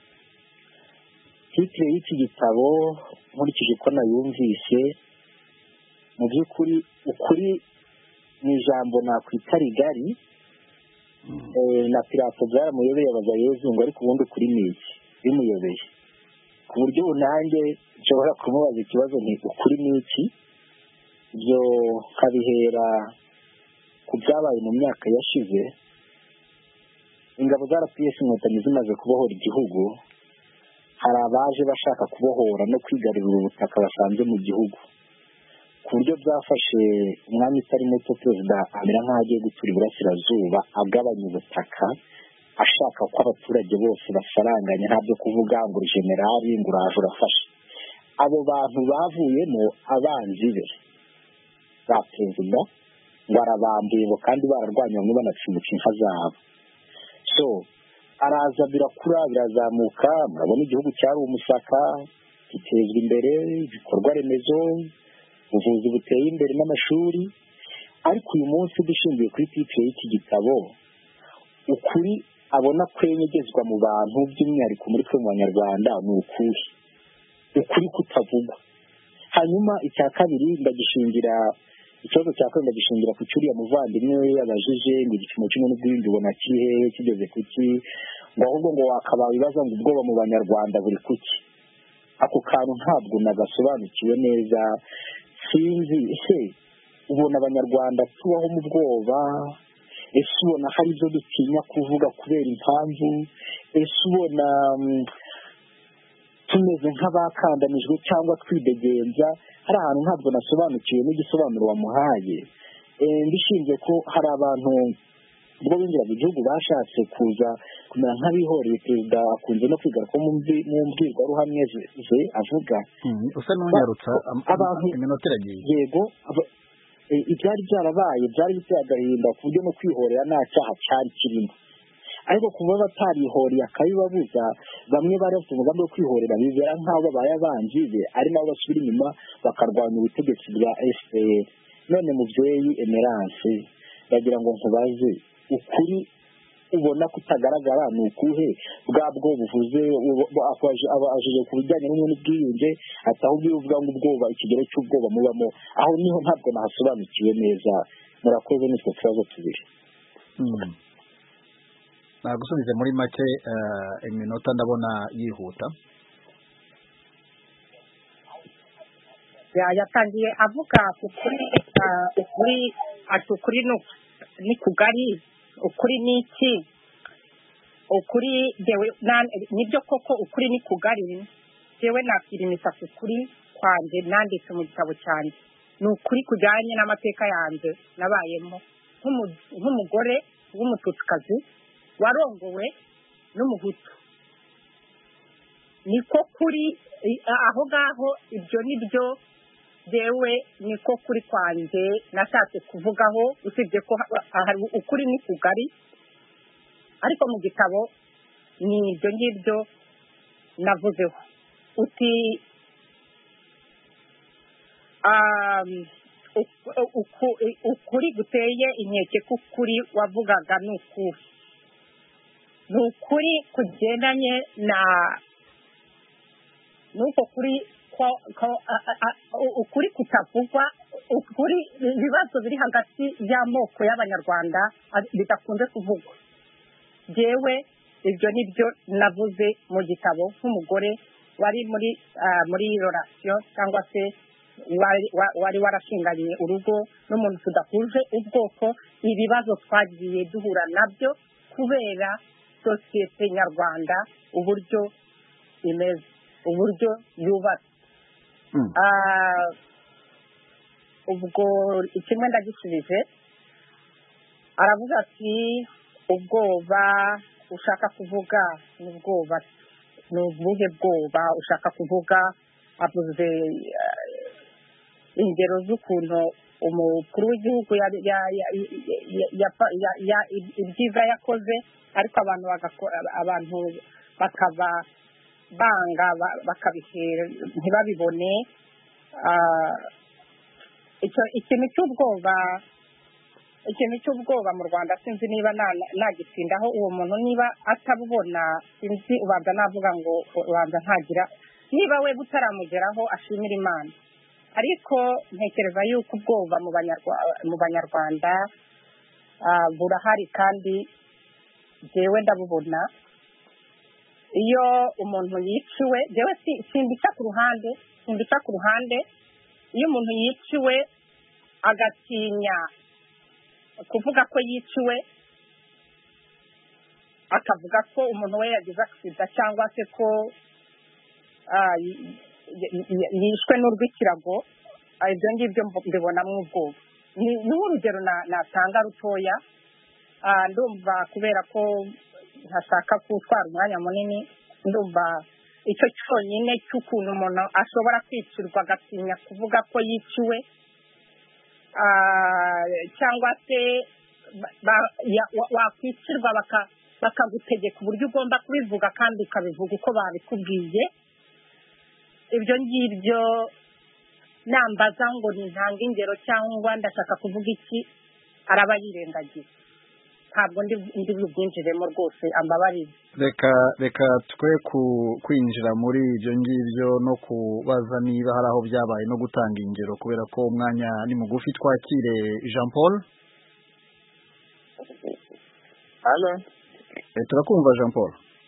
titire y'iki gitabo nkurikije ko nayumvise, mu by'ukuri ukuri ni ijambo nakwita rigari. na Pilato byaramuyobeye abaza Yezu ngo ariko ubundi ukuri ni iki, bimuyobeye ku buryo ubu nanjye nshobora kumubaza ikibazo nti ukuri ni iki. ibyo nkabihera ku byabaye mu myaka yashize. ingabo za RPF Inkotanyi zimaze kubohora igihugu, hari abaje bashaka kubohora no kwigarurira ubutaka basanze mu gihugu, ku buryo byafashe umwanya utari muto perezida amera nk'aho agiye gutura iburasirazuba, agabanya ubutaka, ashaka ko abaturage bose basaranganya, nta byo kuvuga ngo generali ngo uraje urafashe. abo bantu bavuyemo abanzi be ba perezida ngo arabambuye, kandi bararwanya bamwe banacumbuka inka zabo. so araza birakura birazamuka, murabona igihugu cyari umusaka, gitezwa imbere, ibikorwa remezo, ubuvuzi buteye imbere n'amashuri. ariko uyu munsi dushingiye kuri titire y'iki gitabo, ukuri abona kwenyegezwa mu bantu, by'umwihariko muri twe mu Banyarwanda, ni ukuri kutavugwa. hanyuma icya kabiri ikibazo cya kabiri ndagishingira ku cyuriya muvandimwe we yabajije ngo igipimo cy'umuntu bw'ibindi ubona kiri hehe, kigeze kuki. ngo ahubwo ngo wakabaye ibibazo ngo ubwoba mu banyarwanda buri kuki. Ako kantu ntabwo nagasobanukiwe neza. Sinzi ese ubona abanyarwanda tubaho mu bwoba? Ese ubona hari ibyo dutinya kuvuga kubera impamvu? Ese ubona tumeze nk'abakandamijwe cyangwa twidegenza? Hari ahantu ntabwo nasobanukiwe n'igisobanuro wamuhaye. Ndishinze ko hari abantu ubwo binjira mu gihugu bashatse kuza kumera nk'abihoreye. Perezida akunze no kwigaruka mu mbwirwaruhame ze avuga usa n'unyarutsa abantu iminota iragiye. Yego, ibyari byarabaye byari biteye agahinda ku buryo no kwihorera nta cyaha cyari kirimo, ariko kuba batarihoreye akabibabuza, bamwe bari bafite umugambi wo kwihorera bibera nk'aho babaye abangize, ari nabo basubira inyuma bakarwanya ubutegetsi bwa FPR. None mubyeyi Emerance, bagira ngo nkubaze ukuri ubona kutagaragara ni ukuhe? Bwabwo buvuze abaje ku bijyanye n'ubwiyunge, atahubwo uvuga ngo ubwoba, ikigero cy'ubwoba mubamo, aho niho ntabwo nahasobanukiwe neza. Murakoze, nitwe tubazo tubiri. Nagusubize muri make, iminota ndabona yihuta. yatangiye avuga ukuri ni kugari, ukuri ni iki? Ukuri nibyo koko, ukuri ni kugari. Jewe nakirimisa ku kuri kwanjye nanditse mu gitabo cyanjye. Ni ukuri kujyanye n'amateka yanjye nabayemo nk'umugore w'umututikazi warongowe n'umuhutu. Niko kuri aho ngaho, ibyo nibyo jewe niko kuri kwanjye nashatse kuvugaho, usibye ko ukuri ni kugari, ariko mu gitabo ni ibyo ngibyo navuzeho. Uti ukuri guteye inkeke k'ukuri wavugaga ni ukuri. Ni ukuri kugendanye nuko kuri ukuri kutavugwa, ukuri ibibazo biri hagati y'amoko y'abanyarwanda bidakunze kuvugwa. Jewe ibyo nibyo navuze mu gitabo nk'umugore wari muri relation cyangwa se wari warashinganye urugo n'umuntu tudahuje ubwoko. Ibibazo twagiye duhura nabyo kubera sosiyete nyarwanda uburyo imeze, uburyo yubatse. Ubwo ikimwe ndagishubije, aravuga ati ubwoba ushaka kuvuga ni ubwoba, ni ubuhe bwoba ushaka kuvuga? Avuze ingero z'ukuntu umukuru w'igihugu ibyiza yakoze, ariko abantu bakaba banga bakabihera ntibabibone. Ikintu cy'ubwoba mu Rwanda sinzi niba nagitindaho uwo muntu, niba atabubona sinzi, ubanza navuga ngo ubanza ntagira, niba we butaramugeraho ashimira Imana. Ariko ntekereza yuko ubwoba mu banyarwanda burahari, kandi jewe ndabubona. Iyo umuntu yiciwe, jewe simbica ku ruhande, iyo umuntu yiciwe agatinya kuvuga ko yiciwe, akavuga ko umuntu we yagize aksida cyangwa se ko yishwe n'urw'ikirago, ibyo ngibyo mbibonamo ubwoba. Ni urugero natanga rutoya. Ndumva kubera ko ntashaka gutwara umwanya munini, ndumva icyo cyonyine cy'ukuntu umuntu ashobora kwicirwa agatinya kuvuga ko yiciwe, cyangwa se wakwicirwa bakagutegeka uburyo ugomba kubivuga kandi ukabivuga uko babikubwiye. Ibyo ngibyo nambaza ngo ntange ingero cyangwa ndashaka kuvuga iki, araba yirengagiza. Ntabwo ndi bubyinjiremo rwose, ambabarire. Reka twe kwinjira muri ibyo ngibyo no kubaza niba hari aho byabaye no gutanga ingero, kubera ko umwanya ni mugufi. Twakire Jean Paul. Halo. turakumva Jean Paul.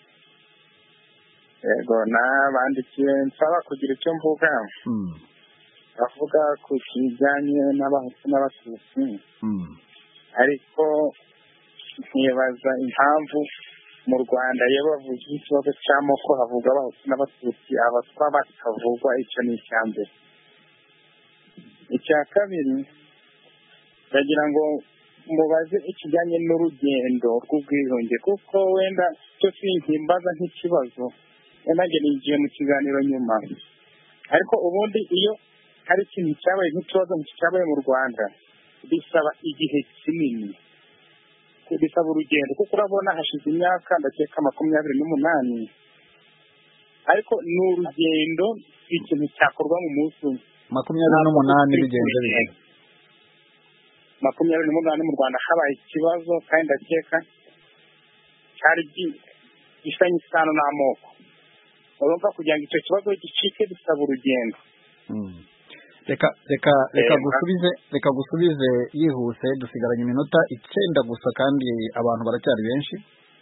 Yego nabandikiye nsaba kugira icyo mvuga bavuga ku kijyanye n'abahutu n'abatutsi ariko nkibaza impamvu mu Rwanda iyo bavuze ikibazo cy'amoko havuga abahutu n'abatutsi abatwa bakavugwa. icyo ni icya mbere. icya kabiri ndagira ngo mubaze ikijyanye n'urugendo rw'ubwiyunge kuko wenda cyo simbaza nk'ikibazo wenda ninjiye mu kiganiro nyuma ariko ubundi iyo hari ikintu cyabaye nk'ikibazo cyabaye mu Rwanda bisaba igihe kinini, bisaba urugendo kuko urabona hashize imyaka ndakeka 28 ariko ni urugendo ikintu cyakorwa mu munsi 28 bigenze bite 28 mu Rwanda habaye ikibazo kandi ndakeka cyari gifitanye isano n'amoko. urumva kugira ngo icyo kibazo gicike bisaba urugendo. reka gusubize yihuse dusigaranye iminota 9 gusa kandi abantu baracyari benshi.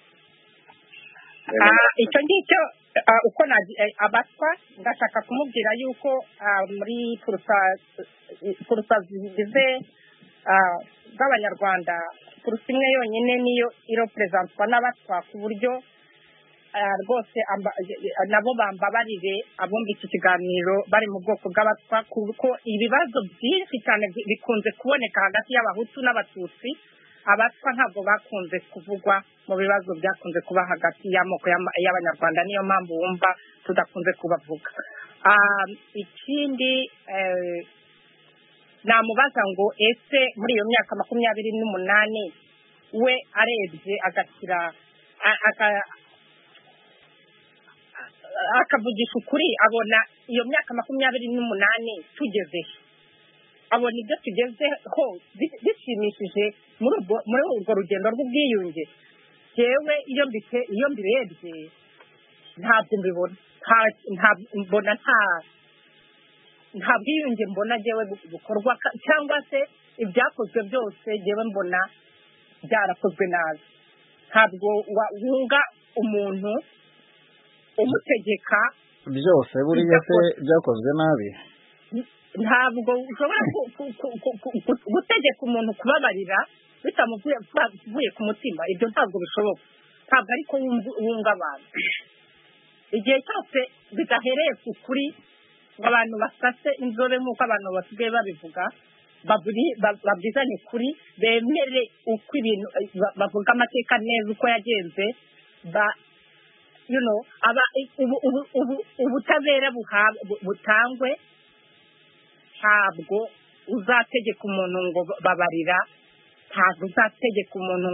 icyo ngicyo uko abatwa ndashaka kumubwira yuko muri purusa zigize bw'abanyarwanda purusa imwe yonyine niyo irepresentwa n'abatwa ku buryo rwose nabo bambabarire abumva iki kiganiro bari mu bwoko bw'abatwa kuko ibibazo byinshi cyane bikunze kuboneka hagati y'abahutu n'abatutsi. abatwa ntabwo bakunze kuvugwa mu bibazo byakunze kuba hagati y'amoko y'abanyarwanda, niyo mpamvu wumva tudakunze kubavuga. Ikindi namubaza ngo ese muri iyo myaka 28 we arebye agashyira akavugisha ukuri abona iyo myaka 28 tugeze abona ibyo tugezeho bishimishije muri urwo rugendo rw'ubwiyunge. Jewe iyo mbirebye ntabwo mbibona, nta bwiyunge mbona jewe bukorwa cyangwa se ibyakozwe byose jewe mbona byarakozwe nabi. ntabwo wunga umuntu umutegeka byose buriya se byakozwe nabi. ntabwo ushobora gutegeka umuntu kubabarira bitamuvuye ku mutima, ibyo ntabwo bishoboka. ntabwo ariko wunga abantu igihe cyose bidahereye ku kuri ngo abantu basase inzobe nk'uko abantu basigaye babivuga, babwizanye ukuri, bemere uko ibintu bavuga amateka neza uko yagenze, ubutabera butangwe. ntabwo uzategeka umuntu ngo babarira, ntabwo uzategeka umuntu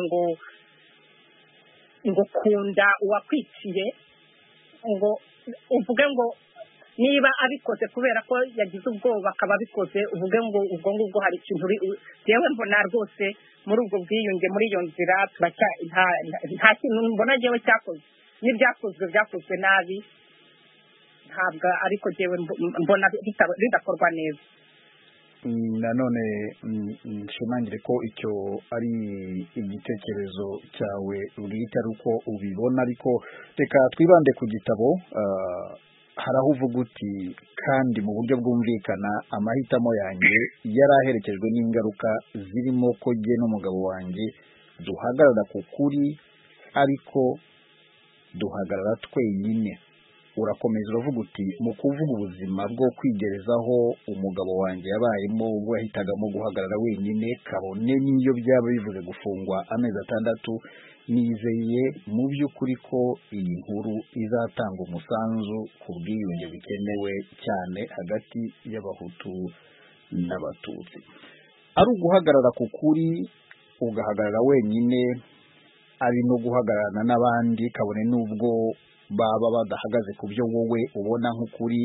ngo kunda uwakwiciye, ngo uvuge ngo niba abikoze kubera ko yagize ubwoba akaba abikoze uvuge ngo ubwo ngubwo hari ikintu yewe mbona rwose muri ubwo bwiyunge muri iyo nzira nta kintu mbona jewe cyakoze, n'ibyakozwe byakozwe nabi, ntabwo ariko jewe mbona bidakorwa neza. nanone nshimangire ko icyo ari igitekerezo cyawe bwite ari uko ubibona, ariko reka twibande ku gitabo. hari aho uvuga uti kandi mu buryo bwumvikana amahitamo yanjye yari aherekejwe n'ingaruka zirimo ko jye n'umugabo wanjye duhagarara ku kuri ariko duhagarara twenyine. urakomeza uravuga uti mu kuvuga ubuzima bwo kwigerezaho umugabo wanjye yabayemo ubwo yahitagamo guhagarara wenyine, kabone n'iyo byaba bivuze gufungwa amezi 6, nizeye mu by'ukuri ko iyi nkuru izatanga umusanzu ku bwiyunge bikenewe cyane hagati y'abahutu n'abatutsi. ari uguhagarara ku kuri ugahagarara wenyine, ari no guhagararana n'abandi kabone n'ubwo baba badahagaze ku byo wowe ubona nk'ukuri.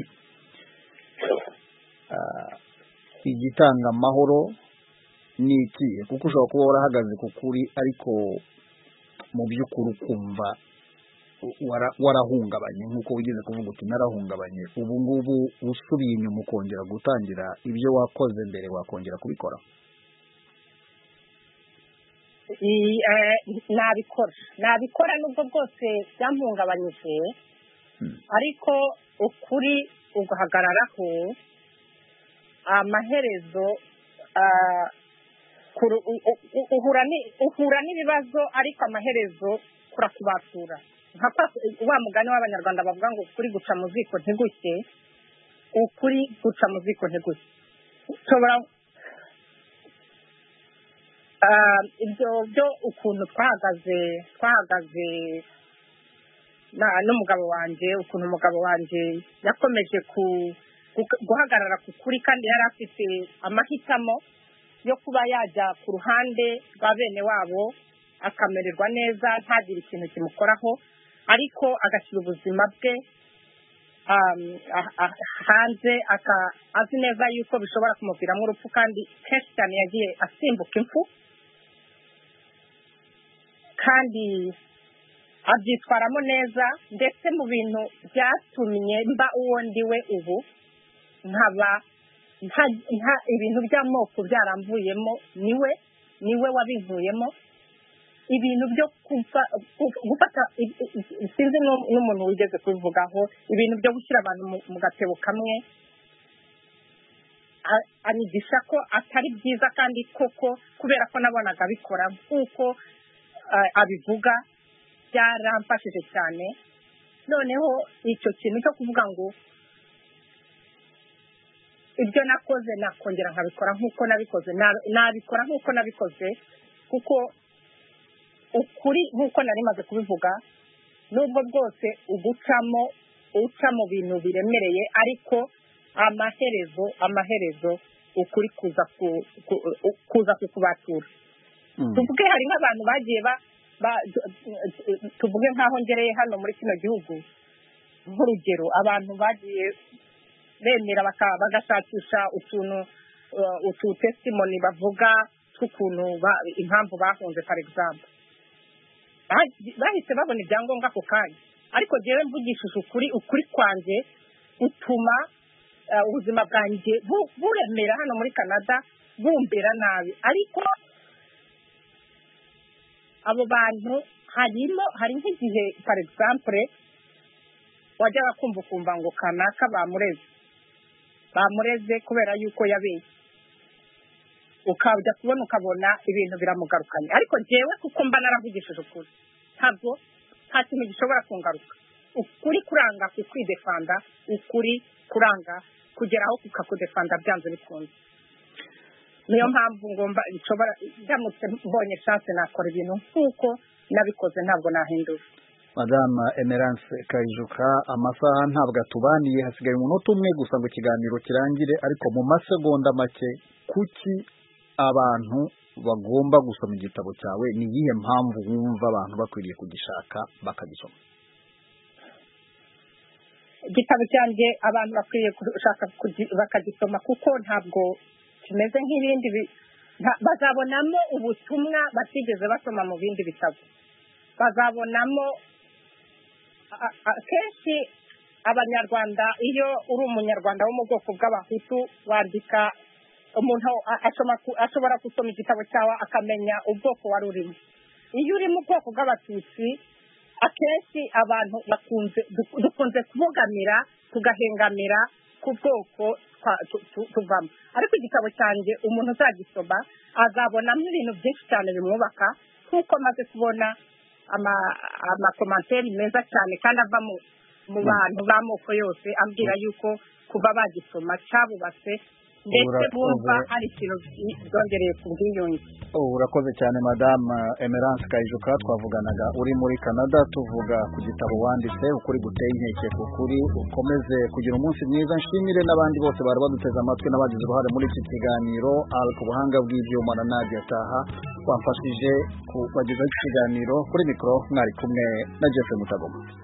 igitanga amahoro ni iki? kuko ushobora kuba warahagaze ku kuri ariko mu by'ukuri ukumva warahungabanye, nk'uko wigeze kuvuga uti narahungabanye. ubu ngubu usubiye inyuma ukongera gutangira ibyo wakoze mbere wakongera kubikora? nabikora nubwo bwose byampungabanyije ariko ukuri uguhagararaho amaherezo uhura n'ibibazo ariko amaherezo kurakubatura wa mugani w'abanyarwanda bavuga ngo ukuri guca mu ziko ntigushye ukuri guca mu ziko ntigushye ibyo byo ukuntu twahagaze n'umugabo wanjye ukuntu umugabo wanjye yakomeje guhagarara ku kuri kandi yari afite amahitamo yo kuba yajya ku ruhande rwa bene wabo akamererwa neza ntagire ikintu kimukoraho ariko agashyira ubuzima bwe hanze azi neza yuko bishobora kumuviramo urupfu kandi kenshi cyane yagiye asimbuka impfu kandi abyitwaramo neza ndetse mu bintu byatumye mba uwo ndiwe ubu nkaba nta ibintu by'amoko byarambuyemo niwe wabinkuyemo ibintu byo gufata sinzi n'umuntu wigeze kubivugaho ibintu byo gushyira abantu mu gatebo kamwe anigisha ko atari byiza kandi koko kubera ko nabonaga abikora nk'uko abivuga byaramfashije cyane noneho icyo kintu cyo kuvuga ngo ibyo nakoze nakongera nkabikora nk'uko nabikoze nabikora nk'uko nabikoze kuko ukuri nk'uko nari maze kubivuga nubwo bwose uca mu bintu biremereye ariko amaherezo ukuri kuza kukubatura tuvuge hari nk'abantu bagiye tuvuge nk'aho ngereye hano muri kino gihugu nk'urugero abantu bagiye bemera bagashakisha utu testimony bavuga tw'ukuntu impamvu bahunze for example bahise babona ibyangombwa ako kanya ariko jewe mvugishije ukuri kwanjye utuma ubuzima bwanjye buremera hano muri Canada bumbera nabi ariko abo bantu hari nk'igihe for example wajyaga kumva ngo kanaka bamureze kubera yuko yabeshye ukajya ukabona ibintu biramugarukanye ariko jewe kuko mba naravugishije ukuri ntabwo nta kintu gishobora kungaruka ukuri kuranga kukwidefanda ukuri kuranga kugeraho kukakudefanda byanze bikunze niyo mpamvu ngomba nshobora ndamutse mbonye chance nakora ibintu nk'uko nabikoze ntabwo nahindura. Madame Emerance Kayijuka, amasaha ntabwo atubaniye, hasigaye umunota umwe gusa ngo ikiganiro kirangire, ariko mu masegonda make kuki abantu bagomba gusoma igitabo cyawe? Ni iyihe mpamvu wumva abantu bakwiriye kugishaka bakagisoma? Igitabo cyanjye abantu bakwiye gushaka bakagisoma kuko ntabwo kimeze nk'ibindi, bazabonamo ubutumwa batigeze basoma mu bindi bitabo. Bazabonamo kenshi abanyarwanda, iyo uri umunyarwanda wo mu bwoko bw'abahutu wandika, umuntu ashobora gusoma igitabo cyawe akamenya ubwoko wari urimo. Iyo uri mu bwoko bw'abatutsi, akenshi abantu dukunze kubogamira tugahengamira ku bwoko tuvamo, ariko igitabo cyanjye umuntu uzagisoma azabonamo ibintu byinshi cyane bimwubaka, nk'uko maze kubona amakomantere meza cyane kandi ava mu bantu b'amoko yose ambwira yuko kuba bagisoma cyabubatse ndetse bumva hari ikintu byongereye ku bwiyunge. Urakoze cyane Madame Emerance Kayijuka, twavuganaga uri muri Canada tuvuga ku gitabo wanditse Ukuri guteye inkeke ku kuri. Ukomeze kugira umunsi mwiza, nshimire n'abandi bose bari baduteze amatwi n'abagize uruhare muri iki kiganiro, ku buhanga bw'ibyuma na Nadia Taha wamfashije kubagezaho ikiganiro. Kuri mikoro mwari kumwe na Jeffrey Mutagoma.